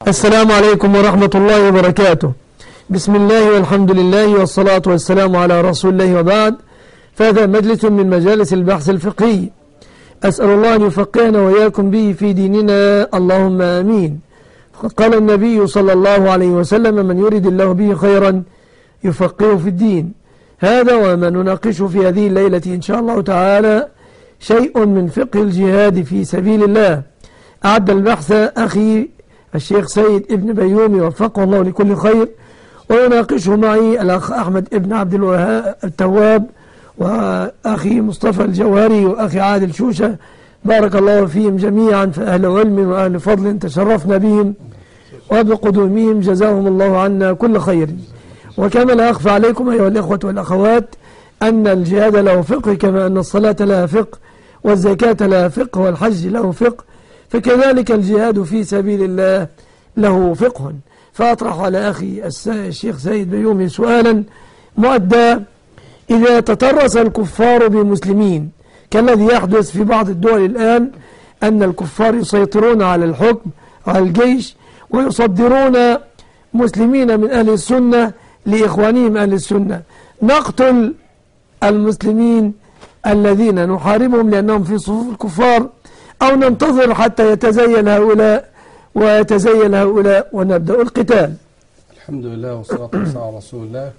السلام عليكم ورحمة الله وبركاته. بسم الله والحمد لله والصلاة والسلام على رسول الله وبعد، فهذا مجلس من مجالس البحث الفقهي، أسأل الله أن يفقهنا وإياكم به في ديننا، اللهم آمين. قال النبي صلى الله عليه وسلم: من يريد الله به خيرا يفقهه في الدين. هذا وما نناقشه في هذه الليلة إن شاء الله تعالى شيء من فقه الجهاد في سبيل الله. أعد البحث أخي الشيخ سيد ابن بيومي وفقه الله لكل خير، ويناقشه معي الأخ أحمد ابن عبد الوهاب التواب، وأخي مصطفى الجوهري، وأخي عادل شوشة، بارك الله فيهم جميعا، فأهل علم وأهل فضل تشرفنا بهم وبقدومهم، جزاهم الله عنا كل خير. وكما لا أخفى عليكم أيها الإخوة والأخوات أن الجهاد له فقه، كما أن الصلاة لها فقه والزكاة لها فقه والحج له فقه، فكذلك الجهاد في سبيل الله له فقه. فأطرح على أخي الشيخ سيد بيومي سؤالا مؤدى: إذا تطرس الكفار بمسلمين كالذي يحدث في بعض الدول الآن، أن الكفار يسيطرون على الحكم وعلى الجيش ويصدرون مسلمين من أهل السنة لإخوانهم أهل السنة، نقتل المسلمين الذين نحاربهم لأنهم في صفوف الكفار، أو ننتظر حتى يتزين هؤلاء ويتزين هؤلاء ونبدأ القتال؟ الحمد لله والصلاة والسلام على رسول الله.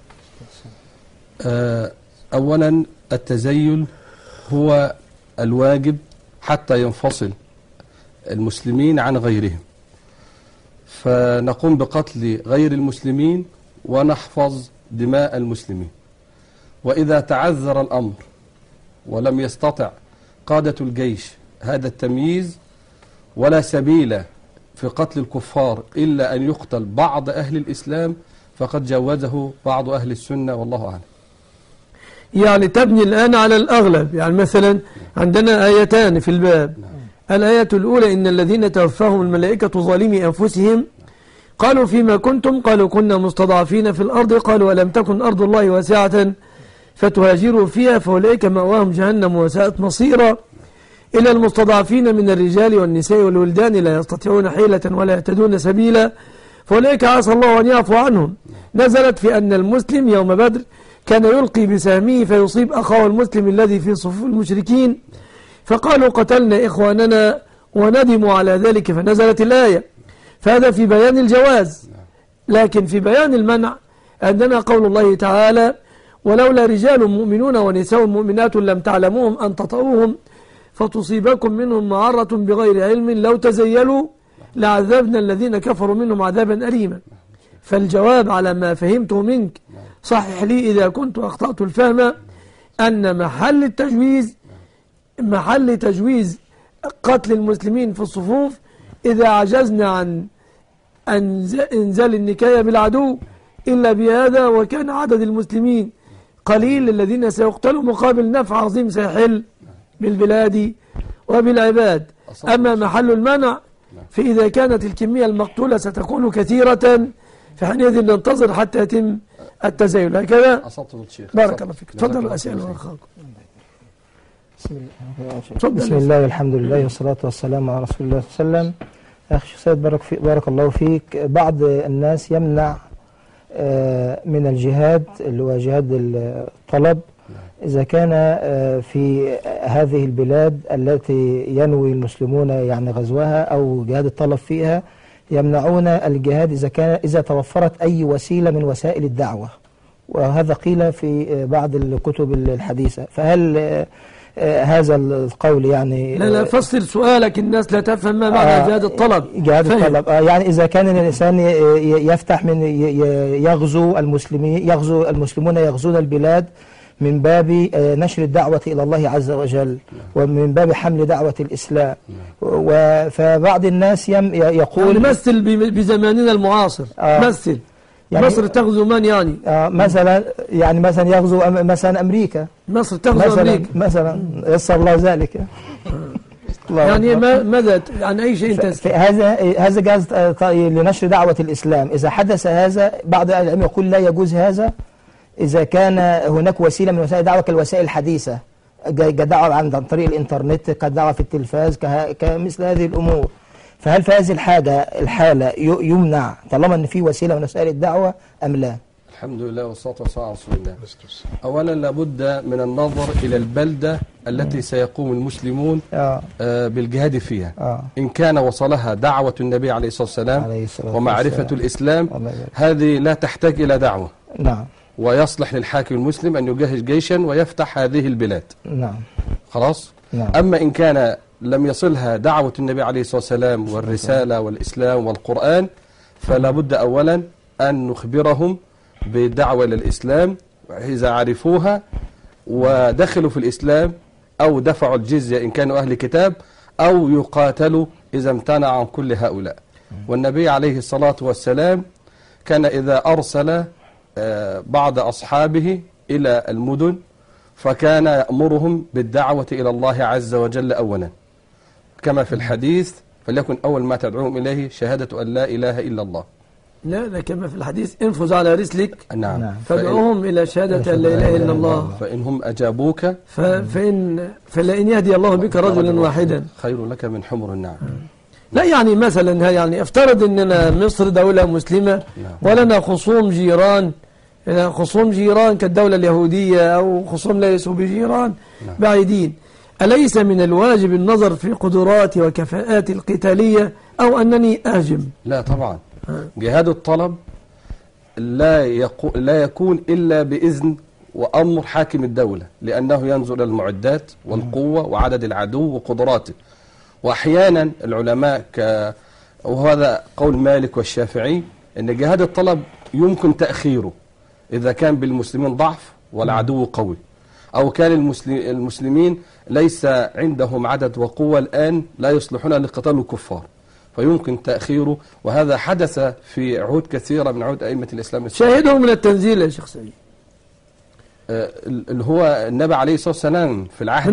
أولا التزين هو الواجب حتى ينفصل المسلمين عن غيرهم، فنقوم بقتل غير المسلمين ونحفظ دماء المسلمين. وإذا تعذر الأمر ولم يستطع قادة الجيش هذا التمييز ولا سبيل في قتل الكفار إلا أن يقتل بعض أهل الإسلام، فقد جوزه بعض أهل السنة والله أعلم. يعني تبني الآن على الأغلب، يعني مثلا عندنا آيتان في الباب. الآية الأولى: إن الذين توفاهم الملائكة ظالمي أنفسهم قالوا فيما كنتم، قالوا كنا مستضعفين في الأرض، قالوا ألم تكن أرض الله واسعة فتهاجروا فيها فأولئك مأواهم جهنم وساءت مصيرا، إلى المستضعفين من الرجال والنساء والولدان لا يستطيعون حيلة ولا يهتدون سبيلا فأولئك عسى الله أن يعفو عنهم. نزلت في أن المسلم يوم بدر كان يلقي بسهمه فيصيب أخاه المسلم الذي في صفوف المشركين، فقالوا قتلنا إخواننا وندموا على ذلك، فنزلت الآية. فهذا في بيان الجواز، لكن في بيان المنع عندنا قول الله تعالى: ولولا رجال مؤمنون ونساء مؤمنات لم تعلموهم أن تطؤوهم فتصيبكم منهم معرة بغير علم لو تزيلوا لعذبنا الذين كفروا منهم عذابا أليما. فالجواب على ما فهمته منك، صحح لي إذا كنت أخطأت الفهم، أن محل تجويز قتل المسلمين في الصفوف إذا عجزنا عن إنزال النكاية بالعدو إلا بهذا، وكان عدد المسلمين قليل الذين سيقتلوا مقابل نفع عظيم سيحل بالبلاد وبالعباد. أما محل المنع فإذا كانت الكمية المقتولة ستكون كثيرة، فحينئذ ننتظر حتى يتم التزايل. هكذا بارك الله فيك. تفضل الأسئلة والخاطر. بسم الله والحمد لله والصلاة والسلام على رسول الله صلى الله عليه وسلم. أخي سيد بارك الله فيك، بعض الناس يمنع من الجهاد اللي هو جهاد الطلب إذا كان في هذه البلاد التي ينوي المسلمون يعني غزوها أو جهاد الطلب فيها، يمنعون الجهاد إذا توفرت أي وسيلة من وسائل الدعوة، وهذا قيل في بعض الكتب الحديثة. فهل هذا القول يعني لا فصل سؤالك، الناس لا تفهم ما معنى جهاد الطلب. جهاد الطلب يعني إذا كان الإنسان يفتح من يغزو المسلمون يغزون البلاد من باب نشر الدعوة إلى الله عز وجل ومن باب حمل دعوة الإسلام، فبعض الناس يقول يعني مثل بزماننا المعاصر، مثل يعني مصر تغزو من يعني مثلا يغزو مثلا أمريكا، مصر تغزو أمريكا مثلا، يسر الله ذلك. يعني ماذا عن أي شيء أنت هذا جاز لنشر دعوة الإسلام. إذا حدث هذا بعض العلماء يقول لا يجوز هذا إذا كان هناك وسيلة من وسائل الدعوة كالوسائل الحديثة، كدعوة عن طريق الإنترنت، كدعوة في التلفاز، كمثل هذه الأمور. فهل في هذه الحالة يمنع طالما أن في وسيلة من وسائل الدعوة أم لا؟ الحمد لله والصلاة والسلام على رسول الله. أولا لابد من النظر إلى البلدة التي سيقوم المسلمون بالجهاد فيها. إن كان وصلها دعوة النبي عليه الصلاة والسلام ومعرفة الإسلام هذه لا تحتاج إلى دعوة. نعم. ويصلح للحاكم المسلم أن يجهز جيشا ويفتح هذه البلاد. نعم. خلاص. نعم. أما إن كان لم يصلها دعوة النبي عليه الصلاة والسلام والرسالة والإسلام والقرآن فلا بد أولا أن نخبرهم بدعوة للإسلام، إذا عرفوها ودخلوا في الإسلام أو دفعوا الجزية إن كانوا أهل كتاب أو يقاتلوا إذا امتنع عن كل هؤلاء. والنبي عليه الصلاة والسلام كان إذا أرسل بعض أصحابه إلى المدن فكان يأمرهم بالدعوة إلى الله عز وجل أولا، كما في الحديث فليكن أول ما تدعوهم إليه شهادة أن لا إله إلا الله. لا كما في الحديث انفذ على رسلك. نعم. فادعوهم إلى شهادة أن لا إله إلا الله فإنهم أجابوك فلئن يهدي الله بك رجلا واحدا خير لك من حمر النعم. لا يعني مثلا يعني افترض أننا مصر دولة مسلمة ولنا خصوم جيران كالدولة اليهودية أو خصوم ليسوا بجيران بعيدين، أليس من الواجب النظر في قدراتي وكفاءاتي القتالية أو أنني أهجم؟ لا طبعا. جهاد الطلب لا يكون إلا بإذن وأمر حاكم الدولة، لأنه ينظر إلى المعدات والقوة وعدد العدو وقدراته. وأحيانا العلماء وهذا قول مالك والشافعي أن جهاد الطلب يمكن تأخيره إذا كان بالمسلمين ضعف والعدو قوي، أو كان المسلمين ليس عندهم عدد وقوة الآن لا يصلحون لقتال الكفار، فيمكن تأخيره. وهذا حدث في عهود كثيرة من عهود أئمة الإسلام. شاهده من التنزيل يا شيخ سيد، اللي هو النبي عليه الصلاة والسلام في العهد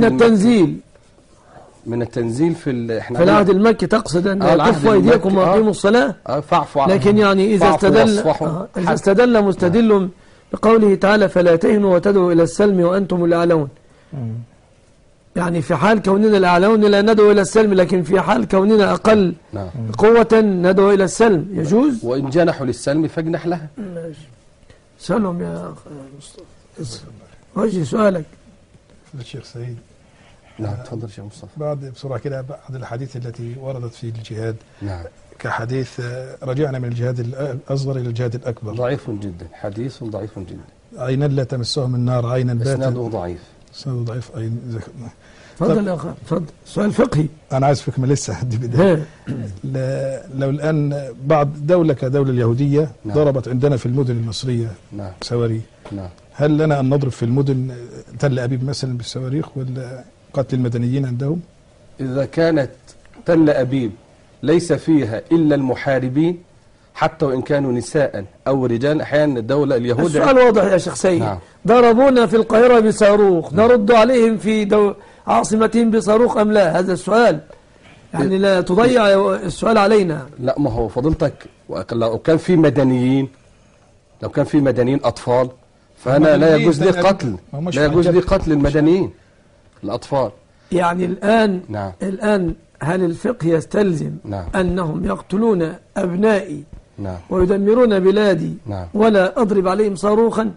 من التنزيل في العهد المكي تقصد أن كفوا أيديكم وأقيموا الصلاة. فاعفوا عنهم. لكن يعني إذا استدل مستدل بقوله تعالى فلا تهنوا وتدعوا إلى السلم وأنتم الأعلون، يعني في حال كوننا الأعلون لا ندعو إلى السلم، لكن في حال كوننا أقل قوة ندعو إلى السلم يجوز. وإن جنحوا للسلم فاجنح لها. سلم يا مصطفى، وجه سؤالك. الشيخ سعيد. نعم تفضل شيخ مصطفى. بعد بسرعة كده بعض الأحاديث التي وردت في الجهاد. نعم. كحديث رجعنا من الجهاد الأصغر إلى الجهاد الأكبر. ضعيف جدا، حديث ضعيف جدا. عينا لا تمسهم النار عينا بات. إسناده ضعيف. إسناده ضعيف. تفضل يا أخي تفضل. سؤال فقهي. أنا عايز فكرة لسه حد بداية. لو الآن بعض دولة كدولة اليهودية ضربت عندنا في المدن المصرية صواريخ. هل لنا أن نضرب في المدن تل أبيب مثلا بالصواريخ ولا قتل المدنيين عندهم؟ إذا كانت تل أبيب ليس فيها إلا المحاربين حتى وإن كانوا نساء أو رجال، أحيانا الدولة اليهود. السؤال واضح يا شيخ سيد. ضربونا في القاهرة بصاروخ، نرد عليهم في عاصمتهم بصاروخ أم لا؟ هذا السؤال يعني لا تضيع السؤال علينا. لا ما هو فضلتك لو كان في مدنيين أطفال فأنا لا يجوز لي قتل، لا يجوز لي قتل المدنيين الأطفال. يعني الآن هل الفقه يستلزم أنهم يقتلون أبنائي ويدمرون بلادي ولا أضرب عليهم صاروخا؟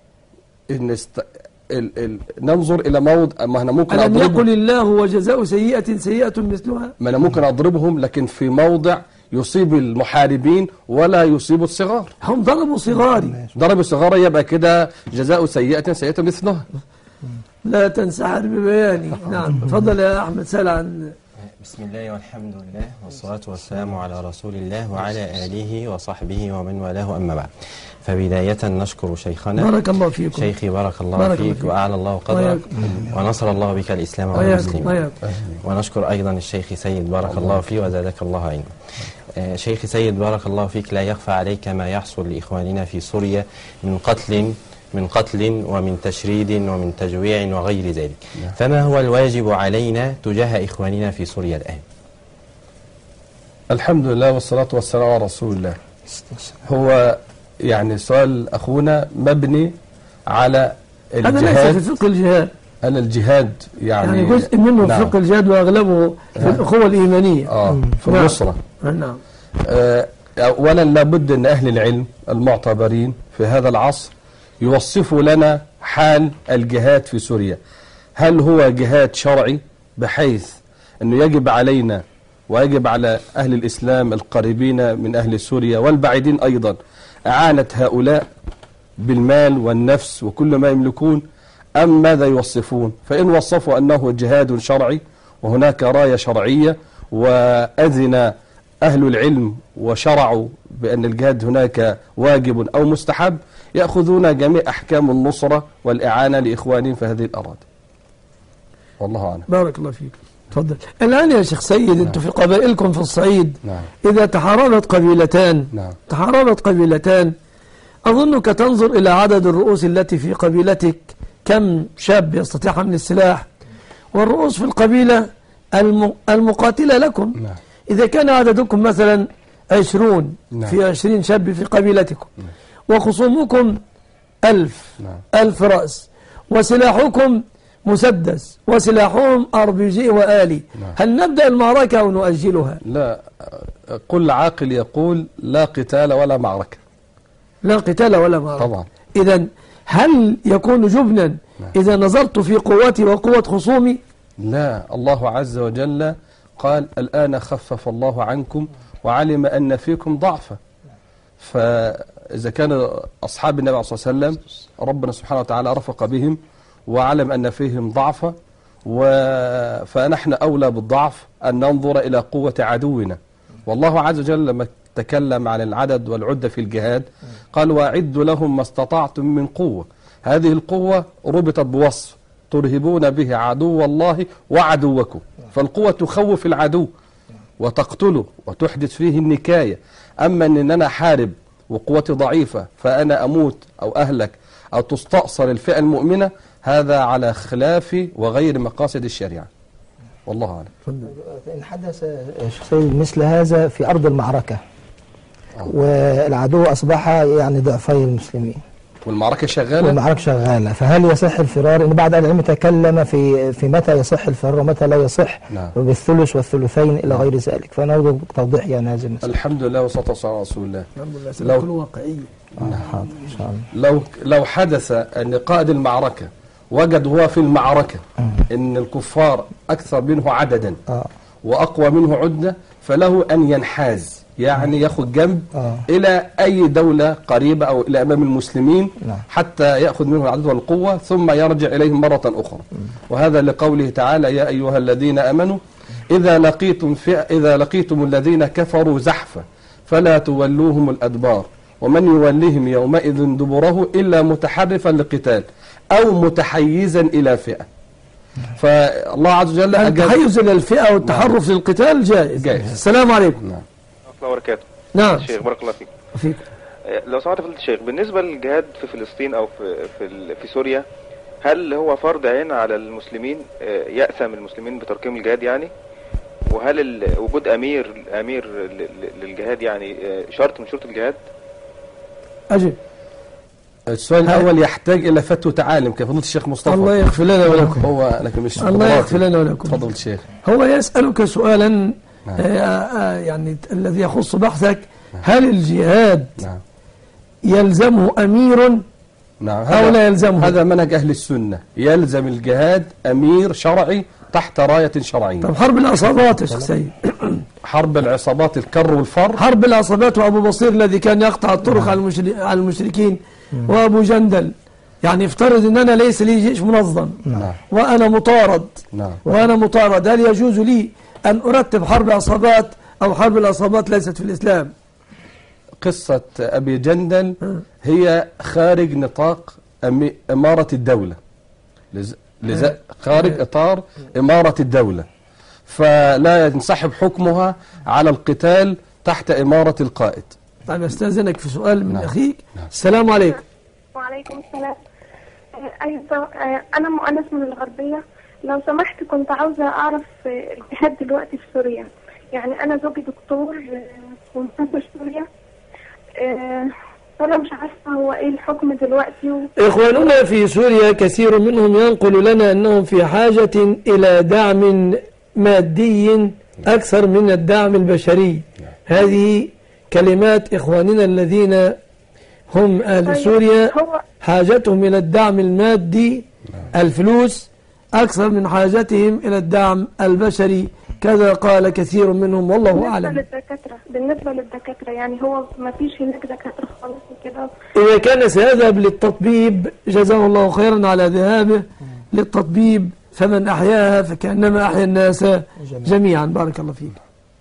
ننظر إلى موضع ما أنا ممكن ألم يقل الله وجزاء سيئة سيئة مثلها؟ ما أنا ممكن أضربهم لكن في موضع يصيب المحاربين ولا يصيب الصغار. هم ضربوا صغاري. ضربوا صغاري يبقى كده جزاء سيئة سيئة مثلها. لا تنسحر ببياني. نعم تفضل يا أحمد سأل عن. بسم الله والحمد لله والصلاة والسلام على رسول الله وعلى آله وصحبه ومن والاه، أما بعد. فبداية نشكر شيخنا بارك الله فيكم. شيخي بارك الله فيك وأعلى الله قدرك ونصر الله بك الإسلام والمسلمين. ونشكر أيضا الشيخ سيد بارك الله فيه وزادك الله علما. شيخ سيد بارك الله فيك، لا يخفى عليك ما يحصل لإخواننا في سوريا من قتل ومن تشريد ومن تجويع وغير ذلك. فما هو الواجب علينا تجاه إخواننا في سوريا الآن؟ الحمد لله والصلاة والسلام على رسول الله. هو يعني سؤال أخونا مبني على الجهاد. هذا ليس في فقه الجهاد. هل الجهاد يعني جزء منه في فقه الجهاد وأغلبه في الأخوة الإيمانية في النصرة. نعم. أولا لابد أن أهل العلم المعتبرين في هذا العصر يوصفوا لنا حال الجهاد في سوريا. هل هو جهاد شرعي بحيث أنه يجب علينا ويجب على أهل الإسلام القريبين من أهل سوريا والبعيدين أيضا إعانة هؤلاء بالمال والنفس وكل ما يملكون، أم ماذا يوصفون؟ فإن وصفوا أنه جهاد شرعي وهناك راية شرعية وأذن أهل العلم وشرعوا بأن الجهاد هناك واجب أو مستحب، يأخذون جميع أحكام النصرة والإعانة لإخوانهم في هذه الأراضي. والله أعلم. بارك الله فيك. تفضل. الآن يا شيخ سيد، أنتم في قبائلكم في الصعيد إذا تحاربت قبيلتان أظنك تنظر إلى عدد الرؤوس التي في قبيلتك، كم شاب يستطيع حمل السلاح، والرؤوس في القبيلة المقاتلة لكم. إذا كان عددكم مثلا 20 في 20 شاب في قبيلتكم وخصومكم 1000 رأس وسلاحكم مسدس وسلاحهم RPG وآلي، هل نبدأ المعركة أو نؤجلها؟ لا، كل عاقل يقول لا قتال ولا معركة. لا قتال ولا معركة طبعا. إذن هل يكون جبنا إذا نظرت في قوتي وقوة خصومي؟ لا، الله عز وجل قال الآن خفف الله عنكم وعلم أن فيكم ضعفا. فإذا كان أصحاب النبي صلى الله عليه وسلم ربنا سبحانه وتعالى رفق بهم وعلم أن فيهم ضعفا، فنحن أولى بالضعف أن ننظر إلى قوة عدونا. والله عز وجل لما تكلم عن العدد والعدة في الجهاد قال وأعدوا لهم ما استطعتم من قوة. هذه القوة ربطت بوصف ترهبون به عدو الله وعدوكم، فالقوة تخوف العدو وتقتله وتحدث فيه النكاية. أما أن أنا حارب وقوتي ضعيفة فأنا أموت أو أهلك أو تستأصل الفئة المؤمنة، هذا على خلاف وغير مقاصد الشريعة. والله أعلم. إن حدث سيد مثل هذا في أرض المعركة والعدو أصبح يعني ضعفي المسلمين والمعركة شغالة، فهل يصح الفرار؟ إن بعض العلم تكلم في متى يصح الفرار ومتى لا يصح، بالثلث والثلثين إلى غير ذلك، فنرجو توضيح يعني هذه المسألة. الحمد لله والصلاة والسلام على رسول الله. لو تكون واقعية. حاضر إن شاء الله. لو حدث أن قائد المعركة وجد هو في المعركة إن الكفار أكثر منه عددا وأقوى منه عدة، فله أن ينحاز، يعني يأخذ جنب إلى أي دولة قريبة أو إلى أمام المسلمين حتى يأخذ منه العدد والقوة ثم يرجع إليهم مرة أخرى. وهذا لقوله تعالى يا أيها الذين آمنوا إذا لقيتم الذين كفروا زحفا فلا تولوهم الأدبار ومن يوليهم يومئذ دبره إلا متحرفا لقتال أو متحيزا إلى فئة. فالله عز وجل التحيز إلى الفئة والتحرف للقتال جائز. السلام عليكم. ورحمة الله وبركاته. نعم الشيخ بارك الله فيك. لو سمحت فضيلة الشيخ، بالنسبة للجهاد في فلسطين أو في سوريا، هل هو فرض عين على المسلمين يأثم المسلمين بتركهم الجهاد يعني؟ وهل وجود أمير للجهاد يعني شرط من شروط الجهاد؟ أجل. السؤال الأول يحتاج إلى فتوى تعالم كفضيلة الشيخ مصطفى. الله يغفر لنا ولكم. هو لكن مش الله يغفر لنا ولكم. تفضل الشيخ. هو يسألك سؤالا يعني الذي يخص بحثك. هل الجهاد يلزمه أمير أو لا يلزمه؟ هذا منهج أهل السنة، يلزم الجهاد أمير شرعي تحت راية شرعية. طب حرب العصابات يا شيخ سيد؟ حرب العصابات الكر والفر. حرب العصابات وأبو بصير الذي كان يقطع الطرق على المشركين وأبو جندل، يعني افترض أن أنا ليس لي جيش منظم وأنا مطارد، هل يجوز لي أن أرتب حرب عصابات أو حرب العصابات ليست في الإسلام؟ قصة أبي جندل هي خارج نطاق إمارة الدولة، خارج إطار إمارة الدولة، فلا ينسحب حكمها على القتال تحت إمارة القائد. طيب استاذنك في سؤال من أخيك. السلام عليكم. وعليكم السلام. أيضا أنا مؤنس من الغربية، لو سمحت كنت عاوزة أعرف الجهاد دلوقتي في سوريا. يعني أنا زوجي دكتور ومسافر سوريا، أنا مش عارفة هو إيه الحكم دلوقتي إخواننا في سوريا كثير منهم ينقل لنا أنهم في حاجة إلى دعم مادي أكثر من الدعم البشري. هذه كلمات إخواننا الذين هم أهل سوريا، حاجتهم إلى الدعم المادي الفلوس أكثر من حاجتهم إلى الدعم البشري، كذا قال كثير منهم والله أعلم. بالنسبة للدكاترة يعني هو ما فيش هناك دكاترة خالص كده. إذا كان سيذهب للتطبيب جزاه الله خيرا على ذهابه للتطبيب، فمن أحياها فكأنما أحيا الناس جميعا. بارك الله فيك.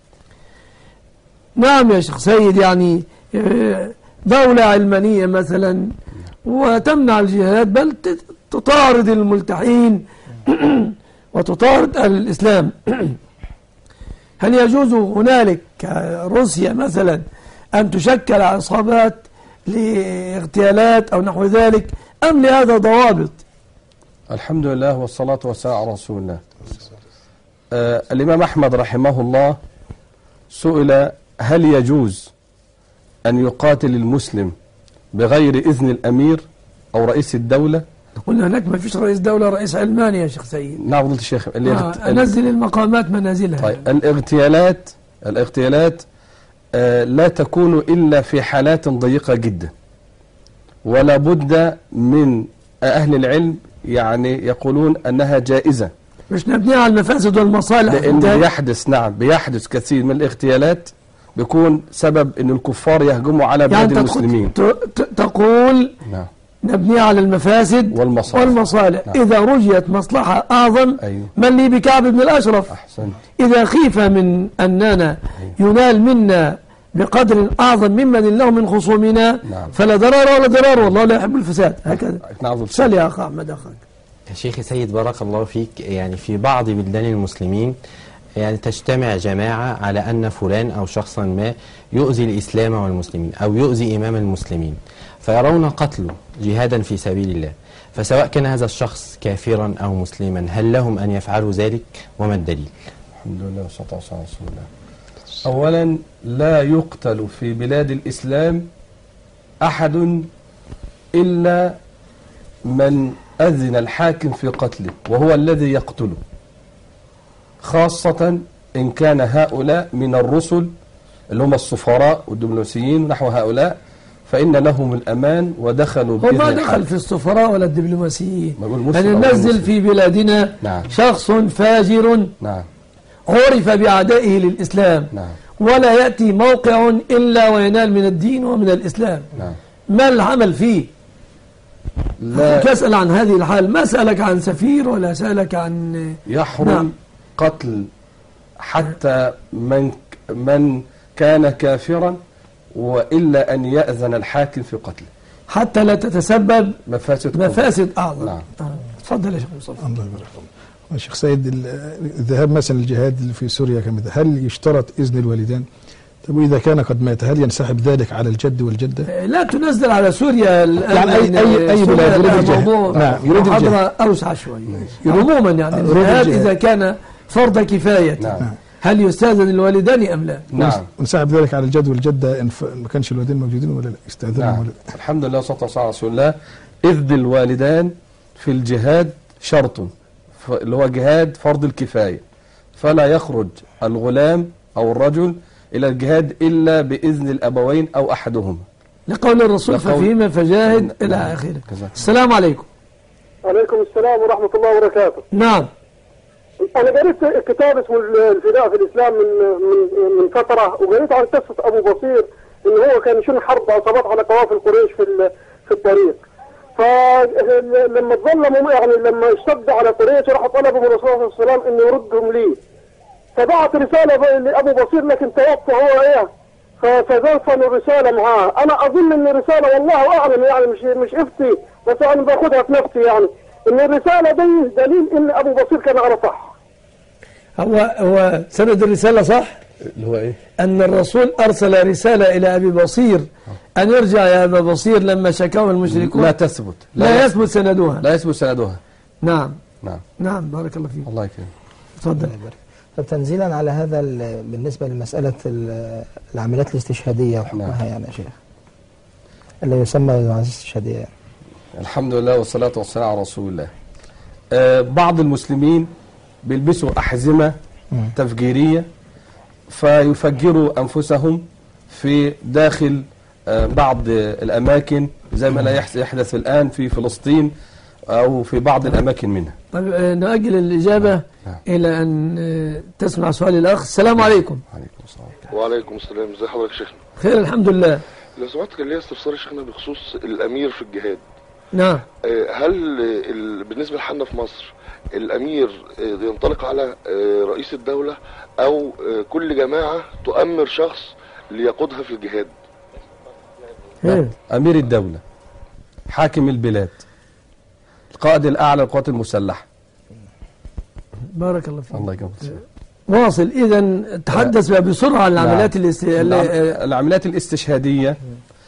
نعم يا شيخ سيد، يعني دولة علمانية مثلا وتمنع الجهاد، بل تطارد الملتحين وتطارد أهل الإسلام. هل يجوز هنالك روسيا مثلا أن تشكل عصابات لاغتيالات أو نحو ذلك، أم لهذا ضوابط؟ الحمد لله والصلاة والسلام على رسول الله. الإمام أحمد رحمه الله سئل هل يجوز أن يقاتل المسلم بغير إذن الأمير أو رئيس الدولة؟ قلنا هناك ما فيش رئيس دولة، رئيس علماني يا شيخ سيد. نعم فضيلة الشيخ. أنزل المقامات منازلها. طيب الاغتيالات لا تكون إلا في حالات ضيقة جدا، ولا بد من أهل العلم يعني يقولون أنها جائزة، مش نبنيها على المفاسد والمصالح، لأن بيحدث كثير من الاغتيالات بيكون سبب أن الكفار يهجموا على بلاد المسلمين. تقول نعم نبنيها على المفاسد والمصالح. نعم. إذا رجيت مصلحة أعظم، أيوه. من لي بكعب بن الأشرف. أحسن. إذا خيف من أننا ينال منا بقدر أعظم ممن له من خصومنا، نعم. فلا ضرر ولا ضرار، والله لا يحب الفساد. هكذا. سأل يا أخ أحمد أخاك. يا شيخ سيد بارك الله فيك، يعني في بعض بلدان المسلمين يعني تجتمع جماعة على أن فلان أو شخصا ما يؤذي الإسلام والمسلمين أو يؤذي إمام المسلمين، فيرون قتله جهادا في سبيل الله، فسواء كان هذا الشخص كافرا أو مسلما هل لهم أن يفعلوا ذلك، وما الدليل؟ الحمد لله والصلاة والسلام على رسول الله. أولا لا يقتل في بلاد الإسلام أحد إلا من أذن الحاكم في قتله، وهو الذي يقتله، خاصة إن كان هؤلاء من الرسل اللي هم السفراء والدبلوماسيين نحو هؤلاء، فإن لهم الأمان ودخلوا بإذن الحاكم. هو ما دخل في السفراء ولا الدبلوماسيين، أن ننزل في بلادنا نعم. شخص فاجر نعم. عرف بعدائه للإسلام نعم. ولا يأتي موقع إلا وينال من الدين ومن الإسلام نعم. ما العمل فيه؟ لا تسأل عن هذه الحال، ما سألك عن سفير ولا سألك عن يحرم نعم. قتل حتى من كان كافرا، وإلا أن يأذن الحاكم في قتله حتى لا تتسبب مفاسد أعظم. نعم. تفضل يا شيخ مصطفى. الله يبارك فيك. شيخ سيد، الذهاب مثلا الجهاد اللي في سوريا كمثال، هل يشترط إذن الوالدين؟ طب وإذا كان قد مات هل ينسحب ذلك على الجد والجدة؟ لا تنزل على سوريا يعني أي بلاد يريد الجهاد. نعم يريد الجهاد أوسع شوي. عموما يعني الجهاد إذا كان فرض كفاية نعم. هل يستأذن الوالدان أم لا؟ نعم. ونسحب ذلك على الجد والجدة إن ما كانش الوالدين موجودين ولا لا يستأذنوا نعم. الحمد لله والصلاة والسلام على رسول الله. إذن الوالدان في الجهاد شرط، اللي هو جهاد فرض الكفاية، فلا يخرج الغلام أو الرجل إلى الجهاد إلا بإذن الأبوين أو أحدهما، لقول الرسول ففيهما فجاهد إلى آخره. السلام عليكم. وعليكم السلام ورحمة الله وبركاته. نعم. أنا قريت كتاب اسمه الفداء في الإسلام من فترة، وقريت عن قصة أبو بصير إن هو كان يشن حرب عصابات على قوافل قريش في الطريق، فلما تظلموا يعني لما اشتد على قريش راح طلبوا من الرسول صلى الله عليه وسلم إنه يردهم ليه، فبعت رسالة لأبو بصير لكن توفى هو إيه، فزلفن الرسالة معاه. أنا أظن إن الرسالة والله أعلم يعني مش إفتي، بس أنا باخدها في نفسي يعني إن الرسالة دي دليل إن أبو بصير كان على صح. هو سند الرسالة صح؟ اللي هو إيه؟ أن الرسول أرسل رسالة إلى أبي بصير أن يرجع يا أبا بصير لما شكاهم المشركون. لا تثبت. لا يثبت سندها. لا يثبت سندها. نعم. نعم. نعم بارك الله فيك. الله يكرمك. تفضل. طب تنزيلا على هذا بالنسبة لمسألة العمليات الاستشهادية وحكمها يعني يا شيخ، الذي يسمى المعازيس الشهادية؟ الحمد لله والصلاة والسلام على رسول الله. بعض المسلمين بيلبسوا أحزمة تفجيرية فيفجروا أنفسهم في داخل بعض الأماكن زي ما لا يحدث الآن في فلسطين أو في بعض الأماكن منها. طيب نؤجل الإجابة إلى أن تسمع سؤال الأخ. السلام عليكم. وعليكم السلام. وعليكم السلام. ازي حضرتك يا شيخنا؟ خير الحمد لله. لو سمحت كان ليا استفسار يا شيخنا بخصوص الأمير في الجهاد. نعم. هل بالنسبة لحالنا في مصر الأمير ينطلق على رئيس الدولة أو كل جماعة تؤمر شخص ليقودها في الجهاد؟ أمير الدولة، حاكم البلاد، القائد الأعلى للقوات المسلحة. بارك الله فيك. الله يكرمك. واصل. إذا تحدث بقى بسرعة عن العمليات العمليات الاستشهادية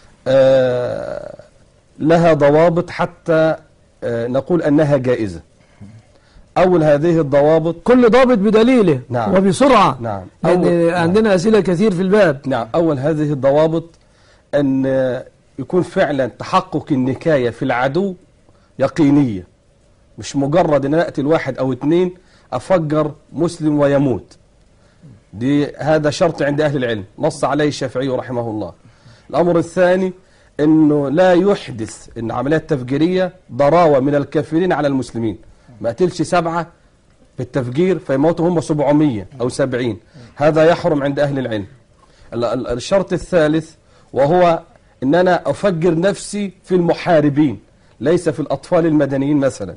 لها ضوابط حتى نقول أنها جائزة. أول هذه الضوابط، كل ضابط بدليله. نعم. وبسرعة. نعم. لأن عندنا أسئلة كثير في الباب. نعم. أول هذه الضوابط أن يكون فعلا تحقق النكاية في العدو يقينية، مش مجرد أن أقتل واحد أو اثنين أفجر مسلم ويموت. هذا شرط عند أهل العلم نص عليه الشافعي رحمه الله. الأمر الثاني أنه لا يحدث أن عمليات تفجيرية ضراوة من الكافرين على المسلمين، ما قتلش 7 بالتفجير فيموتوا هم 700 أو 70، هذا يحرم عند أهل العلم. الشرط الثالث وهو أن أنا أفجر نفسي في المحاربين ليس في الأطفال المدنيين مثلا.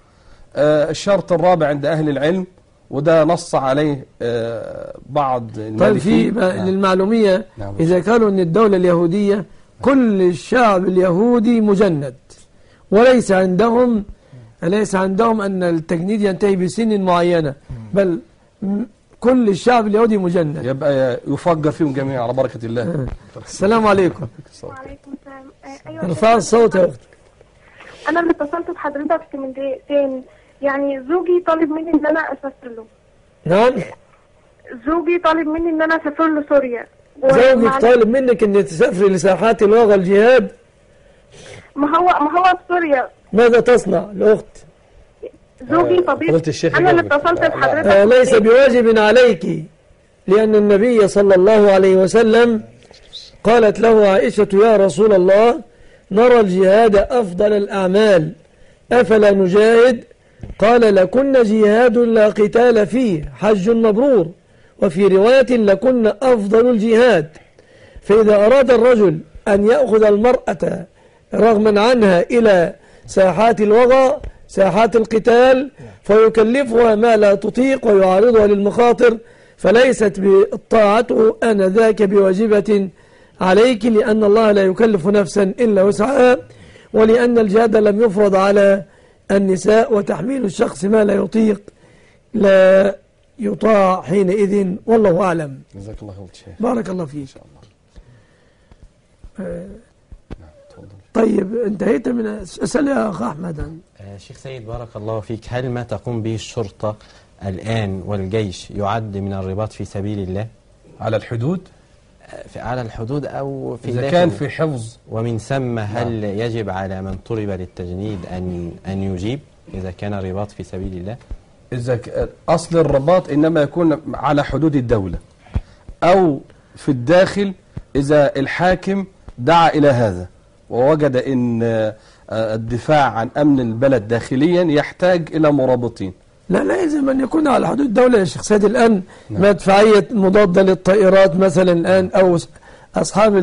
الشرط الرابع عند أهل العلم وده نص عليه بعض المالكين. طيب للمعلومية إذا كانوا أن الدولة اليهودية كل الشعب اليهودي مجند وليس عندهم أن التجنيد ينتهي بسن معينة، بل كل الشعب اليهودي مجند، يبقى يفجر فيهم جميعا على بركة الله. السلام عليكم. وعليكم السلام. ارفع الصوت يا أختي. أنا اللي اتصلت بحضرتك من دقيقتين، يعني زوجي طالب مني إن أنا أسافر له. نعم. زوجي طالب مني إن أنا أسافر له سوريا. زوجك طالب منك إن تسافري لساحات الوغى الجهاد؟ ما هو في سوريا. ماذا تصنع الأخت؟ زوجي طبيب. أنا اللي اتصلت بحضرتك. ليس بواجب عليك، لأن النبي صلى الله عليه وسلم قالت له عائشة يا رسول الله نرى الجهاد أفضل الأعمال أفلا نجاهد؟ قال لكن جهاد لا قتال فيه حج مبرور، وفي رواية لكن أفضل الجهاد. فإذا أراد الرجل أن يأخذ المرأة رغما عنها إلى ساحات الوغى ساحات القتال فيكلفها ما لا تطيق ويعرضها للمخاطر، فليست طاعته آنذاك بواجبة عليك، لأن الله لا يكلف نفسا إلا وسعها، ولأن الجهاد لم يفرض على النساء، وتحميل الشخص ما لا يطيق لا يطاع حينئذ، والله أعلم. جزاك الله خير. بارك الله فيك. طيب انتهيت من أسأل يا أخ أحمد. شيخ سيد بارك الله فيك، هل ما تقوم به الشرطة الآن والجيش يعد من الرباط في سبيل الله على الحدود؟ على الحدود أو في إذا كان في حفظ، ومن ثم هل يجب على من طلب للتجنيد أن يجيب إذا كان رباط في سبيل الله؟ إذا أصل الرباط إنما يكون على حدود الدولة أو في الداخل، إذا الحاكم دعا إلى هذا ووجد أن الدفاع عن أمن البلد داخليا يحتاج إلى مرابطين. لا يلزم أن يكون على حدود الدولة يا شيخ سيد. الآن مدفعية مضادة للطائرات مثلا الآن، أو أصحاب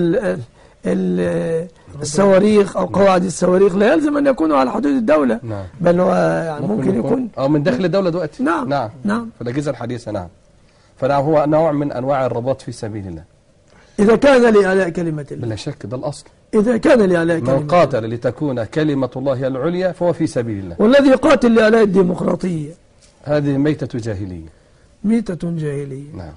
الصواريخ أو قواعد الصواريخ لا يلزم أن يكونوا على حدود الدولة. بل هو يعني ممكن يكون أو من داخل الدولة دلوقتي. نعم في الأجهزة الحديثة. نعم. فنعم هو نوع من أنواع الرباط في سبيل الله إذا كان لإعلاء كلمة الله. بلا شك ده الأصل. إذا كان لإعلاء كلمة الله، من قاتل لتكون كلمة الله العليا فهو في سبيل الله. والذي يقاتل لإعلاء الديمقراطية هذه ميتة جاهلية. ميتة جاهلية. نعم.